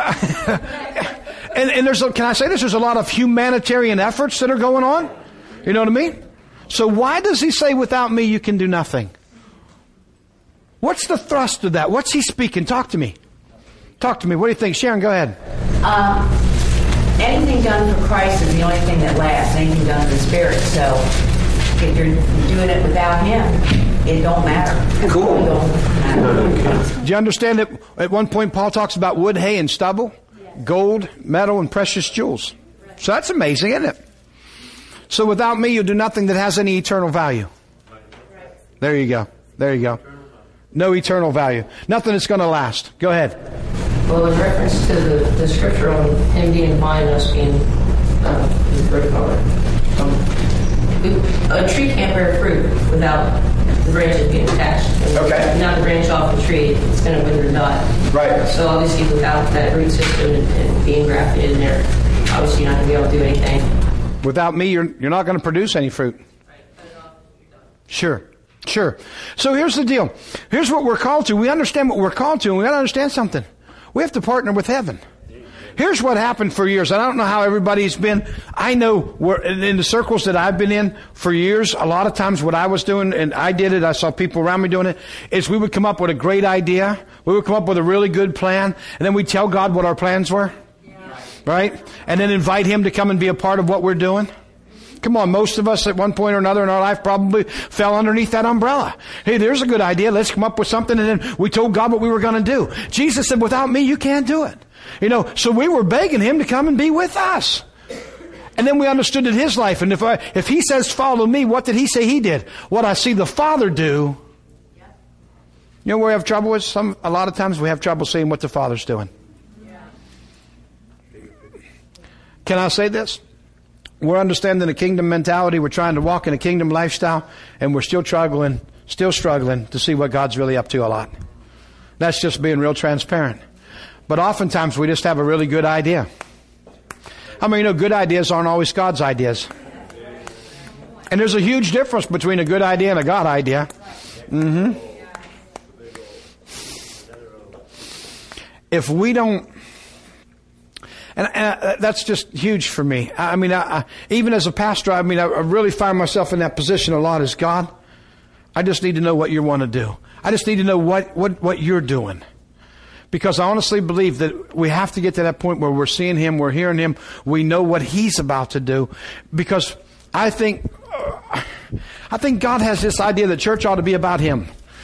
and, and there's, a, can I say this? There's a lot of humanitarian efforts that are going on. You know what I mean? So why does he say, without me, you can do nothing? What's the thrust of that? What's he speaking? Talk to me. Talk to me. What do you think? Sharon, go ahead. Um, anything done for Christ is the only thing that lasts. Anything done for the Spirit. So if you're doing it without Him, it don't matter. Cool. It don't matter. Do you understand that at one point Paul talks about wood, hay, and stubble? Gold, metal, and precious jewels. So that's amazing, isn't it? So without me, you'll do nothing that has any eternal value. There you go. There you go. No eternal value. Nothing that's going to last. Go ahead. Well, in reference to the, the scripture on Him being vine and us being uh, the color, um, a tree can't bear fruit without the branches being attached. And Okay. Not the branch off the tree, it's going to wither and die. Right. So obviously, without that root system and, and being grafted in there, obviously you're not going to be able to do anything. Without me, you're, you're not going to produce any fruit. Sure. Sure. So here's the deal. Here's what we're called to. We understand what we're called to, and we got to understand something. We have to partner with heaven. Here's what happened for years. I don't know how everybody's been. I know where, in the circles that I've been in for years, a lot of times what I was doing, and I did it, I saw people around me doing it, is we would come up with a great idea. We would come up with a really good plan, and then we'd tell God what our plans were. Right? And then invite Him to come and be a part of what we're doing. Come on, most of us at one point or another in our life probably fell underneath that umbrella. Hey, there's a good idea. Let's come up with something. And then we told God what we were going to do. Jesus said, without me, you can't do it. You know, so we were begging Him to come and be with us. And then we understood in His life. And if I, if He says, follow me, what did He say He did? What I see the Father do. You know where we have trouble with? Some, a lot of times we have trouble seeing what the Father's doing. Can I say this? We're understanding a kingdom mentality. We're trying to walk in a kingdom lifestyle, and we're still struggling, still struggling to see what God's really up to a lot. That's just being real transparent. But oftentimes we just have a really good idea. I mean, you know, good ideas aren't always God's ideas. And there's a huge difference between a good idea and a God idea. Mm-hmm. If we don't... And, and that's just huge for me. I, I mean, I, I, even as a pastor, I mean, I, I really find myself in that position a lot as God. I just need to know what you want to do. I just need to know what, what, what you're doing. Because I honestly believe that we have to get to that point where we're seeing Him, we're hearing Him, we know what He's about to do. Because I think, uh, I think God has this idea that church ought to be about Him.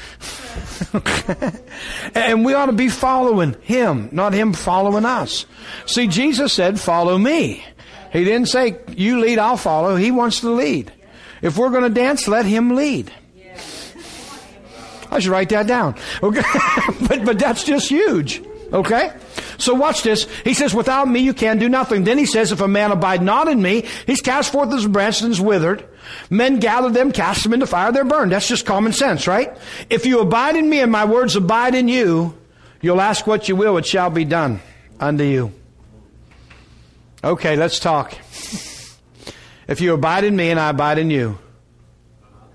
And we ought to be following Him, not Him following us. See, Jesus said, follow me. He didn't say, you lead, I'll follow. He wants to lead. If we're going to dance, let Him lead. I should write that down. Okay. but, but that's just huge. Okay? So watch this. He says, without me you can do nothing. Then he says, if a man abide not in me, he's cast forth as a branch and is withered. Men gather them, cast them into fire, they're burned. That's just common sense, right? If you abide in me and my words abide in you, you'll ask what you will, it shall be done unto you. Okay, let's talk. If you abide in me and I abide in you,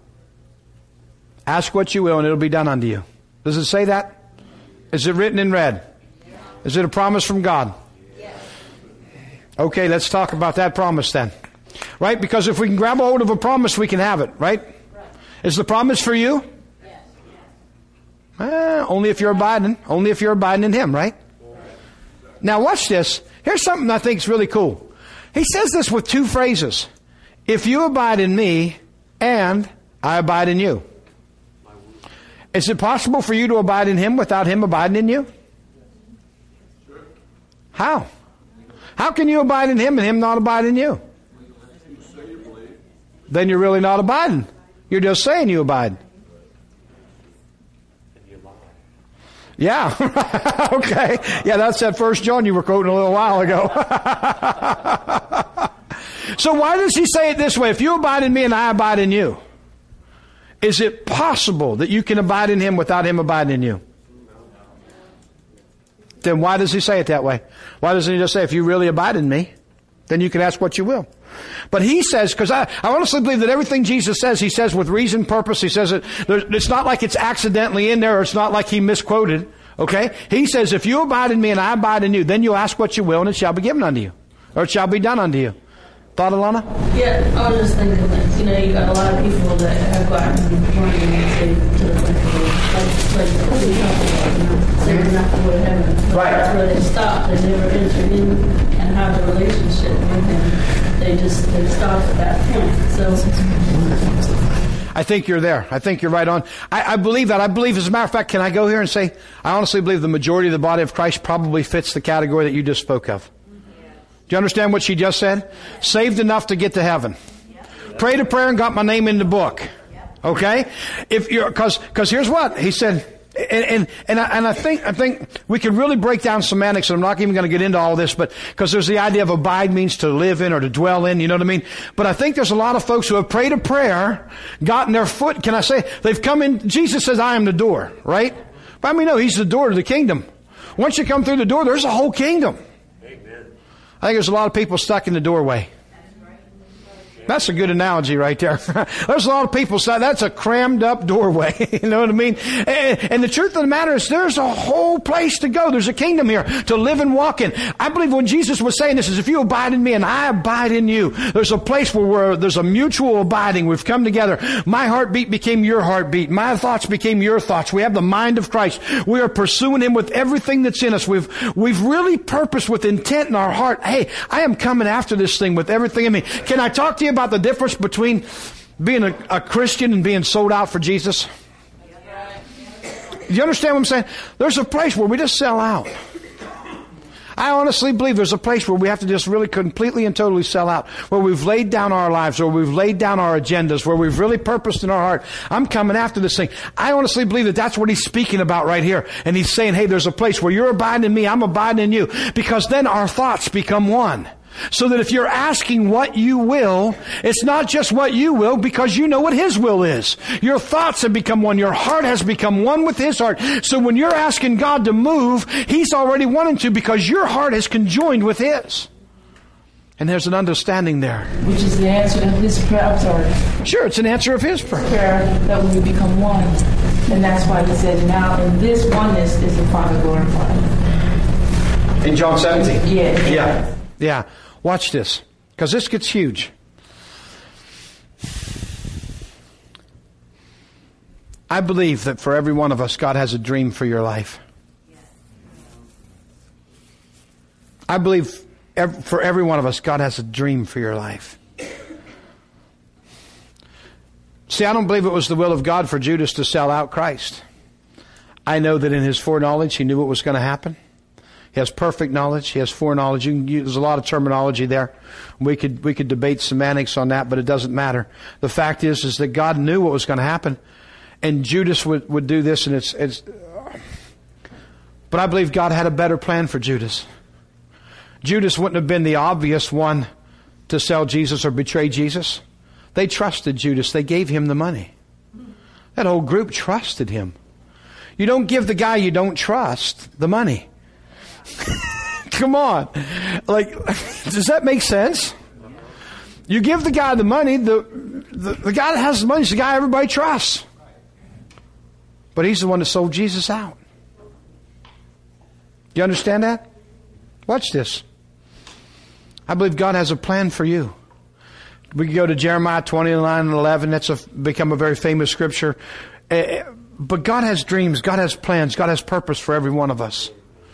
Ask what you will and it'll be done unto you. Does it say that? Is it written in red? Is it a promise from God? Okay, let's talk about that promise then. Right? Because if we can grab a hold of a promise, we can have it, right? Is the promise for you? Eh, only if you're abiding. Only if you're abiding in Him, right? Now watch this. Here's something I think is really cool. He says this with two phrases. If you abide in me and I abide in you. Is it possible for you to abide in Him without Him abiding in you? How? How can you abide in Him and Him not abide in you? Then you're really not abiding. You're just saying you abide. Yeah. Okay. Yeah, that's that First John you were quoting a little while ago. So why does he say it this way? If you abide in me and I abide in you. Is it possible that you can abide in Him without Him abiding in you? Then why does he say it that way? Why doesn't he just say, if you really abide in me, then you can ask what you will? But he says, because I, I honestly believe that everything Jesus says, he says with reason, purpose. He says it, it's not like it's accidentally in there, or it's not like he misquoted. Okay? He says, if you abide in me and I abide in you, then you'll ask what you will and it shall be given unto you. Or it shall be done unto you. Thought, Alana? Yeah, I was just thinking that, you know, you got a lot of people that have gotten born again and saved to the point of, like, like we talked about, you know, saving not to go to heaven. But right. That's where they stop. They never enter in and have a relationship with Him. They just, they stop at that point. So, I think you're there. I think you're right on. I, I believe that. I believe, as a matter of fact, can I go here and say, I honestly believe the majority of the body of Christ probably fits the category that you just spoke of. Do you understand what she just said? Saved enough to get to heaven. Prayed a prayer and got my name in the book. Okay? If you're, cause, cause here's what he said, and, and, and I, and I think, I think we can really break down semantics, and I'm not even going to get into all this, but, cause there's the idea of abide means to live in or to dwell in, you know what I mean? But I think there's a lot of folks who have prayed a prayer, gotten their foot, can I say, they've come in, Jesus says, I am the door, right? But I mean, no, He's the door to the kingdom. Once you come through the door, there's a whole kingdom. I think there's a lot of people stuck in the doorway. That's a good analogy right there. There's a lot of people, that's a crammed up doorway. You know what I mean? And, and the truth of the matter is there's a whole place to go. There's a kingdom here to live and walk in. I believe when Jesus was saying this is, if you abide in me and I abide in you, there's a place where we're, there's a mutual abiding. We've come together. My heartbeat became your heartbeat. My thoughts became your thoughts. We have the mind of Christ. We are pursuing Him with everything that's in us. We've, we've really purposed with intent in our heart. Hey, I am coming after this thing with everything in me. Can I talk to you about about the difference between being a, a Christian and being sold out for Jesus? Do you understand what I'm saying? There's a place where we just sell out. I honestly believe there's a place where we have to just really completely and totally sell out, where we've laid down our lives, where we've laid down our agendas, where we've really purposed in our heart, I'm coming after this thing. I honestly believe that that's what he's speaking about right here. And he's saying, hey, there's a place where you're abiding in me, I'm abiding in you, because then our thoughts become one. So that if you're asking what you will, it's not just what you will, because you know what His will is. Your thoughts have become one. Your heart has become one with His heart. So when you're asking God to move, He's already wanting to, because your heart is conjoined with His. And there's an understanding there. Which is the answer to His prayer. I'm sorry. Sure, it's an answer of His prayer. prayer that we become one. And that's why He says, now in this oneness is the Father glorified. In John seventeen? Yeah. Yeah. Yeah. Watch this, because this gets huge. I believe that for every one of us, God has a dream for your life. I believe for every one of us, God has a dream for your life. See, I don't believe it was the will of God for Judas to sell out Christ. I know that in his foreknowledge, he knew what was going to happen. He has perfect knowledge. He has foreknowledge. You can use, there's a lot of terminology there. We could we could debate semantics on that, but it doesn't matter. The fact is, is that God knew what was going to happen, and Judas would, would do this. And it's it's. But I believe God had a better plan for Judas. Judas wouldn't have been the obvious one to sell Jesus or betray Jesus. They trusted Judas. They gave him the money. That whole group trusted him. You don't give the guy you don't trust the money. Come on. Like, does that make sense? You give the guy the money, the, the, the guy that has the money is the guy everybody trusts. But he's the one that sold Jesus out. Do you understand that? Watch this. I believe God has a plan for you. We can go to Jeremiah twenty-nine and eleven. That's a, become a very famous scripture. Uh, but God has dreams. God has plans. God has purpose for every one of us.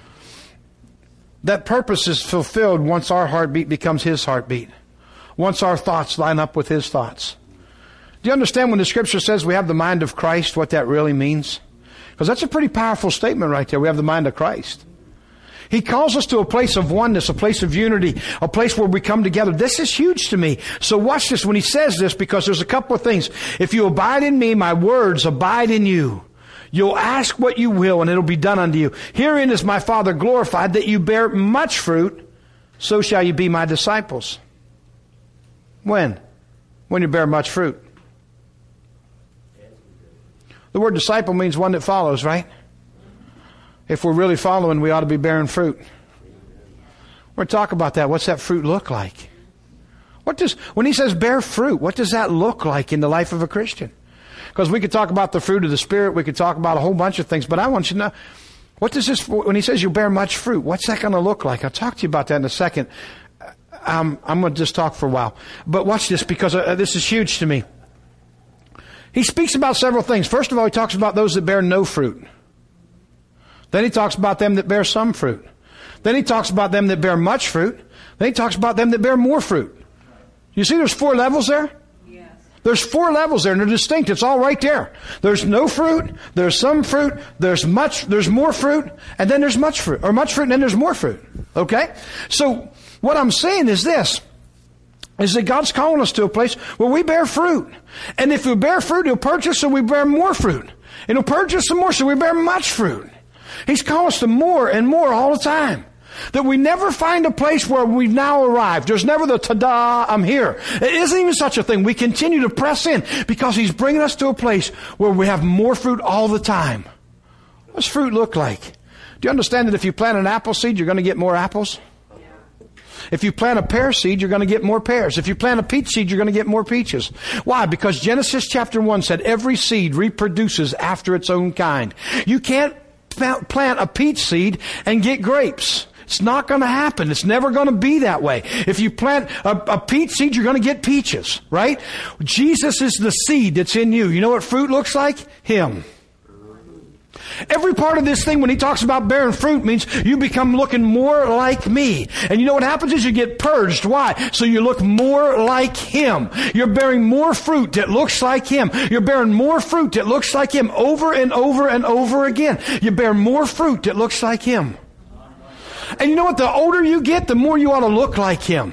That purpose is fulfilled once our heartbeat becomes His heartbeat. Once our thoughts line up with His thoughts. Do you understand when the scripture says we have the mind of Christ, what that really means? Because that's a pretty powerful statement right there. We have the mind of Christ. He calls us to a place of oneness, a place of unity, a place where we come together. This is huge to me. So watch this when he says this, because there's a couple of things. If you abide in me, my words abide in you. You'll ask what you will, and it'll be done unto you. Herein is my Father glorified, that you bear much fruit, so shall you be my disciples. When? When you bear much fruit. The word disciple means one that follows, right? If we're really following, we ought to be bearing fruit. We're going to talk about that. What's that fruit look like? What does, when he says bear fruit, what does that look like in the life of a Christian? Because we could talk about the fruit of the Spirit. We could talk about a whole bunch of things. But I want you to know, what does this, when he says you bear much fruit, what's that going to look like? I'll talk to you about that in a second. Um, I'm going to just talk for a while. But watch this, because uh, this is huge to me. He speaks about several things. First of all, he talks about those that bear no fruit. Then he talks about them that bear some fruit. Then he talks about them that bear much fruit. Then he talks about them that bear more fruit. You see there's four levels there? Yes. There's four levels there, and they're distinct. It's all right there. There's no fruit, there's some fruit, there's much, there's more fruit, and then there's much fruit, or much fruit and then there's more fruit. Okay? So, what I'm saying is this, is that God's calling us to a place where we bear fruit. And if we bear fruit, He'll purge us so we bear more fruit. And He'll purge us some more so we bear much fruit. He's calling us to more and more all the time. That we never find a place where we've now arrived. There's never the ta-da, I'm here. It isn't even such a thing. We continue to press in because He's bringing us to a place where we have more fruit all the time. What does fruit look like? Do you understand that if you plant an apple seed, you're going to get more apples? If you plant a pear seed, you're going to get more pears. If you plant a peach seed, you're going to get more peaches. Why? Because Genesis chapter one said every seed reproduces after its own kind. You can't plant a peach seed and get grapes. It's not going to happen. It's never going to be that way. If you plant a, a peach seed, you're going to get peaches, right? Jesus is the seed that's in you. You know what fruit looks like? Him. Every part of this thing, when he talks about bearing fruit, means you become looking more like me. And you know what happens is you get purged. Why? So you look more like Him. You're bearing more fruit that looks like Him. You're bearing more fruit that looks like Him over and over and over again. You bear more fruit that looks like Him. And you know what? The older you get, the more you ought to look like Him.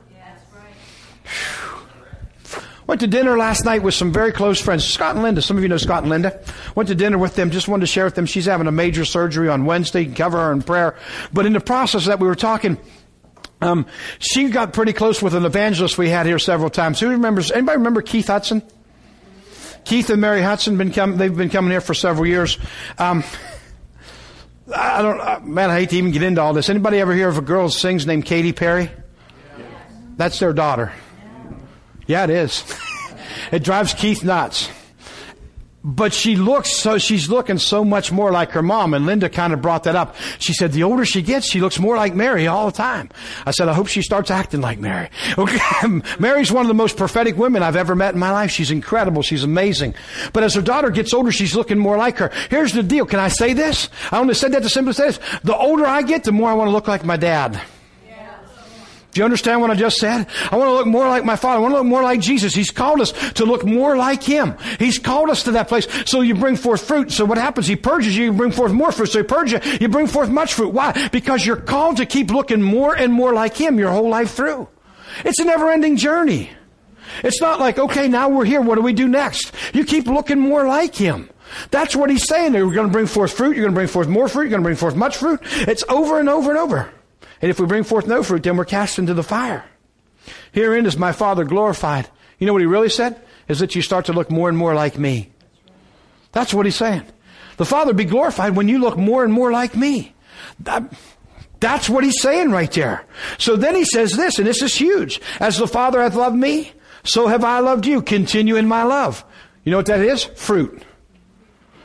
Went to dinner last night with some very close friends. Scott and Linda. Some of you know Scott and Linda. Went to dinner with them. Just wanted to share with them. She's having a major surgery on Wednesday. You can cover her in prayer. But in the process of that, we were talking. Um, she got pretty close with an evangelist we had here several times. Who remembers? Anybody remember Keith Hudson? Keith and Mary Hudson been come. They've been coming here for several years. Um, I don't. Uh, man, I hate to even get into all this. Anybody ever hear of a girl who sings named Katy Perry? That's their daughter. Yeah, it is. It drives Keith nuts. But she looks so, she's looking so much more like her mom. And Linda kind of brought that up. She said, the older she gets, she looks more like Mary all the time. I said, I hope she starts acting like Mary. Okay. Mary's one of the most prophetic women I've ever met in my life. She's incredible. She's amazing. But as her daughter gets older, she's looking more like her. Here's the deal. Can I say this? I only said that to simply say this. The older I get, the more I want to look like my dad. Do you understand what I just said? I want to look more like my Father. I want to look more like Jesus. He's called us to look more like Him. He's called us to that place. So you bring forth fruit. So what happens? He purges you, you bring forth more fruit. So He purges you, you bring forth much fruit. Why? Because you're called to keep looking more and more like Him your whole life through. It's a never-ending journey. It's not like, okay, now we're here. What do we do next? You keep looking more like Him. That's what He's saying. You're going to bring forth fruit. You're going to bring forth more fruit. You're going to bring forth much fruit. It's over and over and over. And if we bring forth no fruit, then we're cast into the fire. Herein is my Father glorified. You know what He really said? Is that you start to look more and more like me. That's what He's saying. The Father be glorified when you look more and more like me. That, that's what He's saying right there. So then He says this, and this is huge. As the Father hath loved me, so have I loved you. Continue in my love. You know what that is? Fruit.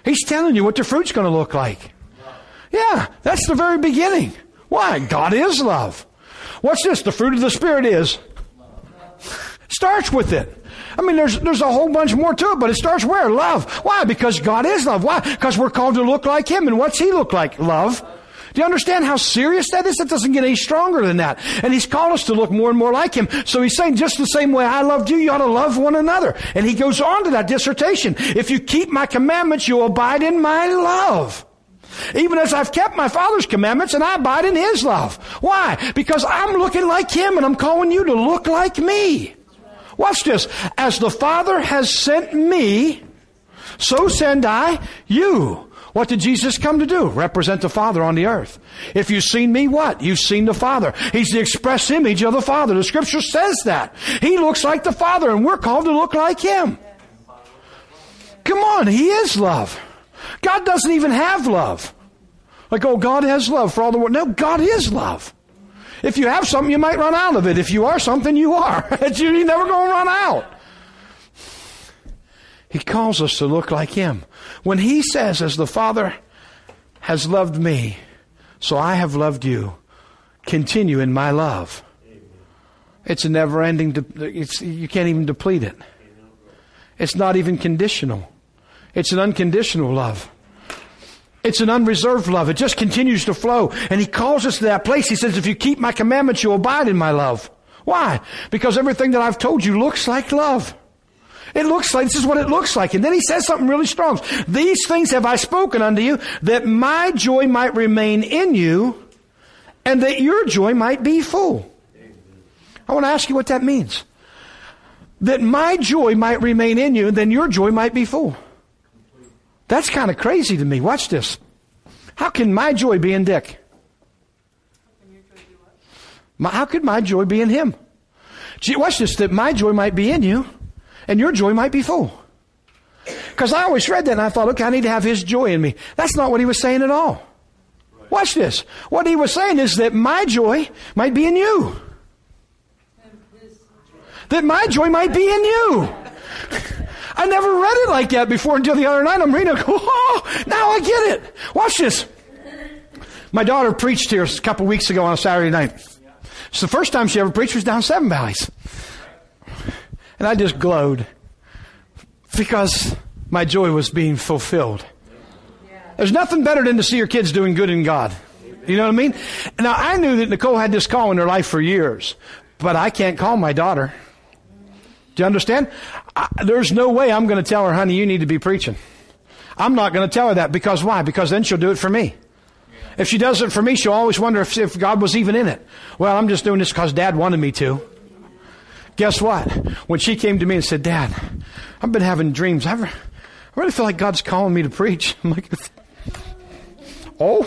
He's telling you what the fruit's going to look like. Yeah, that's the very beginning. Why? God is love. What's this? The fruit of the Spirit is? Starts with it. I mean, there's there's a whole bunch more to it, but it starts where? Love. Why? Because God is love. Why? Because we're called to look like Him. And what's He look like? Love. Do you understand how serious that is? It doesn't get any stronger than that. And He's called us to look more and more like Him. So He's saying, just the same way I loved you, you ought to love one another. And He goes on to that dissertation. If you keep my commandments, you'll abide in my love. Even as I've kept my Father's commandments and I abide in His love. Why? Because I'm looking like Him and I'm calling you to look like me. Watch this. As the Father has sent me, so send I you. What did Jesus come to do? Represent the Father on the earth. If you've seen me, what? You've seen the Father. He's the express image of the Father. The Scripture says that. He looks like the Father, and we're called to look like Him. Come on, He is love. God doesn't even have love. Like, oh, God has love for all the world. No, God is love. If you have something, you might run out of it. If you are something, you are. You're never going to run out. He calls us to look like Him. When He says, as the Father has loved me, so I have loved you, continue in my love. It's a never-ending, de- it's, you can't even deplete it. It's not even conditional. It's an unconditional love. It's an unreserved love. It just continues to flow. And He calls us to that place. He says, if you keep my commandments, you'll abide in my love. Why? Because everything that I've told you looks like love. It looks like, this is what it looks like. And then He says something really strong. These things have I spoken unto you, that my joy might remain in you, and that your joy might be full. I want to ask you what that means. That my joy might remain in you, and then your joy might be full. That's kind of crazy to me. Watch this. How can my joy be in Dick? My, how could my joy be in him? Gee, watch this. That my joy might be in you, and your joy might be full. Because I always read that and I thought, okay, I need to have his joy in me. That's not what he was saying at all. Watch this. What he was saying is that my joy might be in you. That my joy might be in you. I never read it like that before until the other night. I'm reading it. Oh, now I get it. Watch this. My daughter preached here a couple weeks ago on a Saturday night. It's the first time she ever preached was down Seven Valleys. And I just glowed because my joy was being fulfilled. There's nothing better than to see your kids doing good in God. You know what I mean? Now, I knew that Nicole had this call in her life for years, but I can't call my daughter. Do you understand? I, there's no way I'm going to tell her, honey, you need to be preaching. I'm not going to tell her that. Because why? Because then she'll do it for me. If she does it for me, she'll always wonder if, if God was even in it. Well, I'm just doing this because Dad wanted me to. Guess what? When she came to me and said, Dad, I've been having dreams. I really feel like God's calling me to preach. I'm like, oh?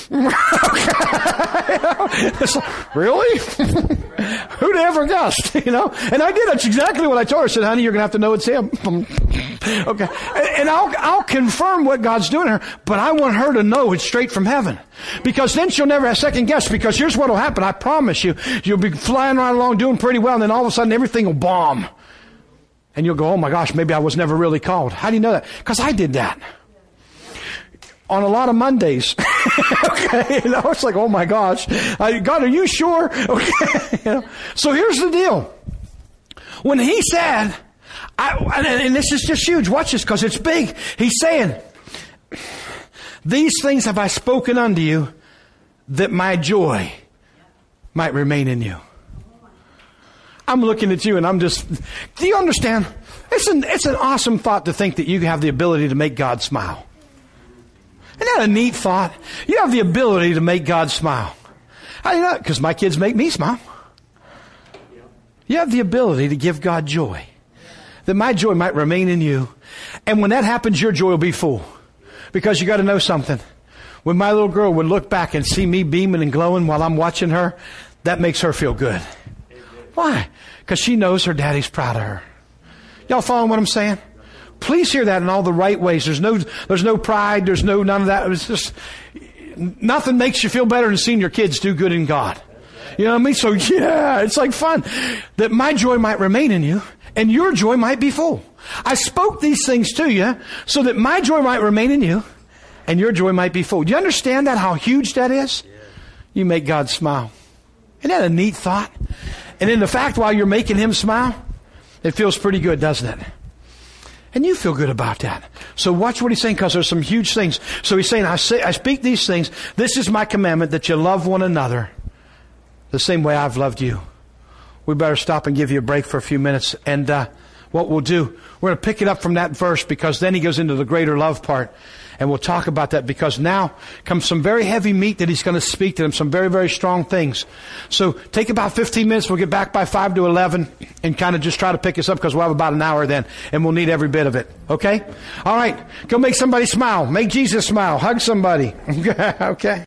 Really? Who'd ever guessed? You know? And I did. That's exactly what I told her. I said, honey, you're going to have to know it's him. Okay. And I'll, I'll confirm what God's doing to her, but I want her to know it's straight from heaven. Because then she'll never have second guess. Because here's what will happen. I promise you. You'll be flying right along doing pretty well, and then all of a sudden everything will bomb. And you'll go, oh my gosh, maybe I was never really called. How do you know that? Because I did that. On a lot of Mondays. Okay. You know, it's like, oh my gosh. I, God, are you sure? Okay. You know? So here's the deal. When he said, I, and this is just huge. Watch this because it's big. He's saying, these things have I spoken unto you that my joy might remain in you. I'm looking at you and I'm just, do you understand? It's an, it's an awesome thought to think that you have the ability to make God smile. Isn't that a neat thought? You have the ability to make God smile. How do you know? Because my kids make me smile. You have the ability to give God joy. That my joy might remain in you. And when that happens, your joy will be full. Because you got to know something. When my little girl would look back and see me beaming and glowing while I'm watching her, that makes her feel good. Why? Because she knows her daddy's proud of her. Y'all following what I'm saying? Please hear that in all the right ways. There's no, there's no pride. There's no, none of that. It's just, nothing makes you feel better than seeing your kids do good in God. You know what I mean? So yeah, it's like fun. That my joy might remain in you and your joy might be full. I spoke these things to you so that my joy might remain in you and your joy might be full. Do you understand that, how huge that is? You make God smile. Isn't that a neat thought? And in the fact, while you're making Him smile, it feels pretty good, doesn't it? And you feel good about that. So watch what He's saying, because there's some huge things. So He's saying, I say, I speak these things. This is my commandment, that you love one another the same way I've loved you. We better stop and give you a break for a few minutes. And uh, what we'll do, we're going to pick it up from that verse, because then he goes into the greater love part. And we'll talk about that, because now comes some very heavy meat that he's going to speak to them, some very, very strong things. So take about fifteen minutes. We'll get back by five to eleven and kind of just try to pick us up, because we'll have about an hour then, and we'll need every bit of it. Okay? All right. Go make somebody smile. Make Jesus smile. Hug somebody. Okay?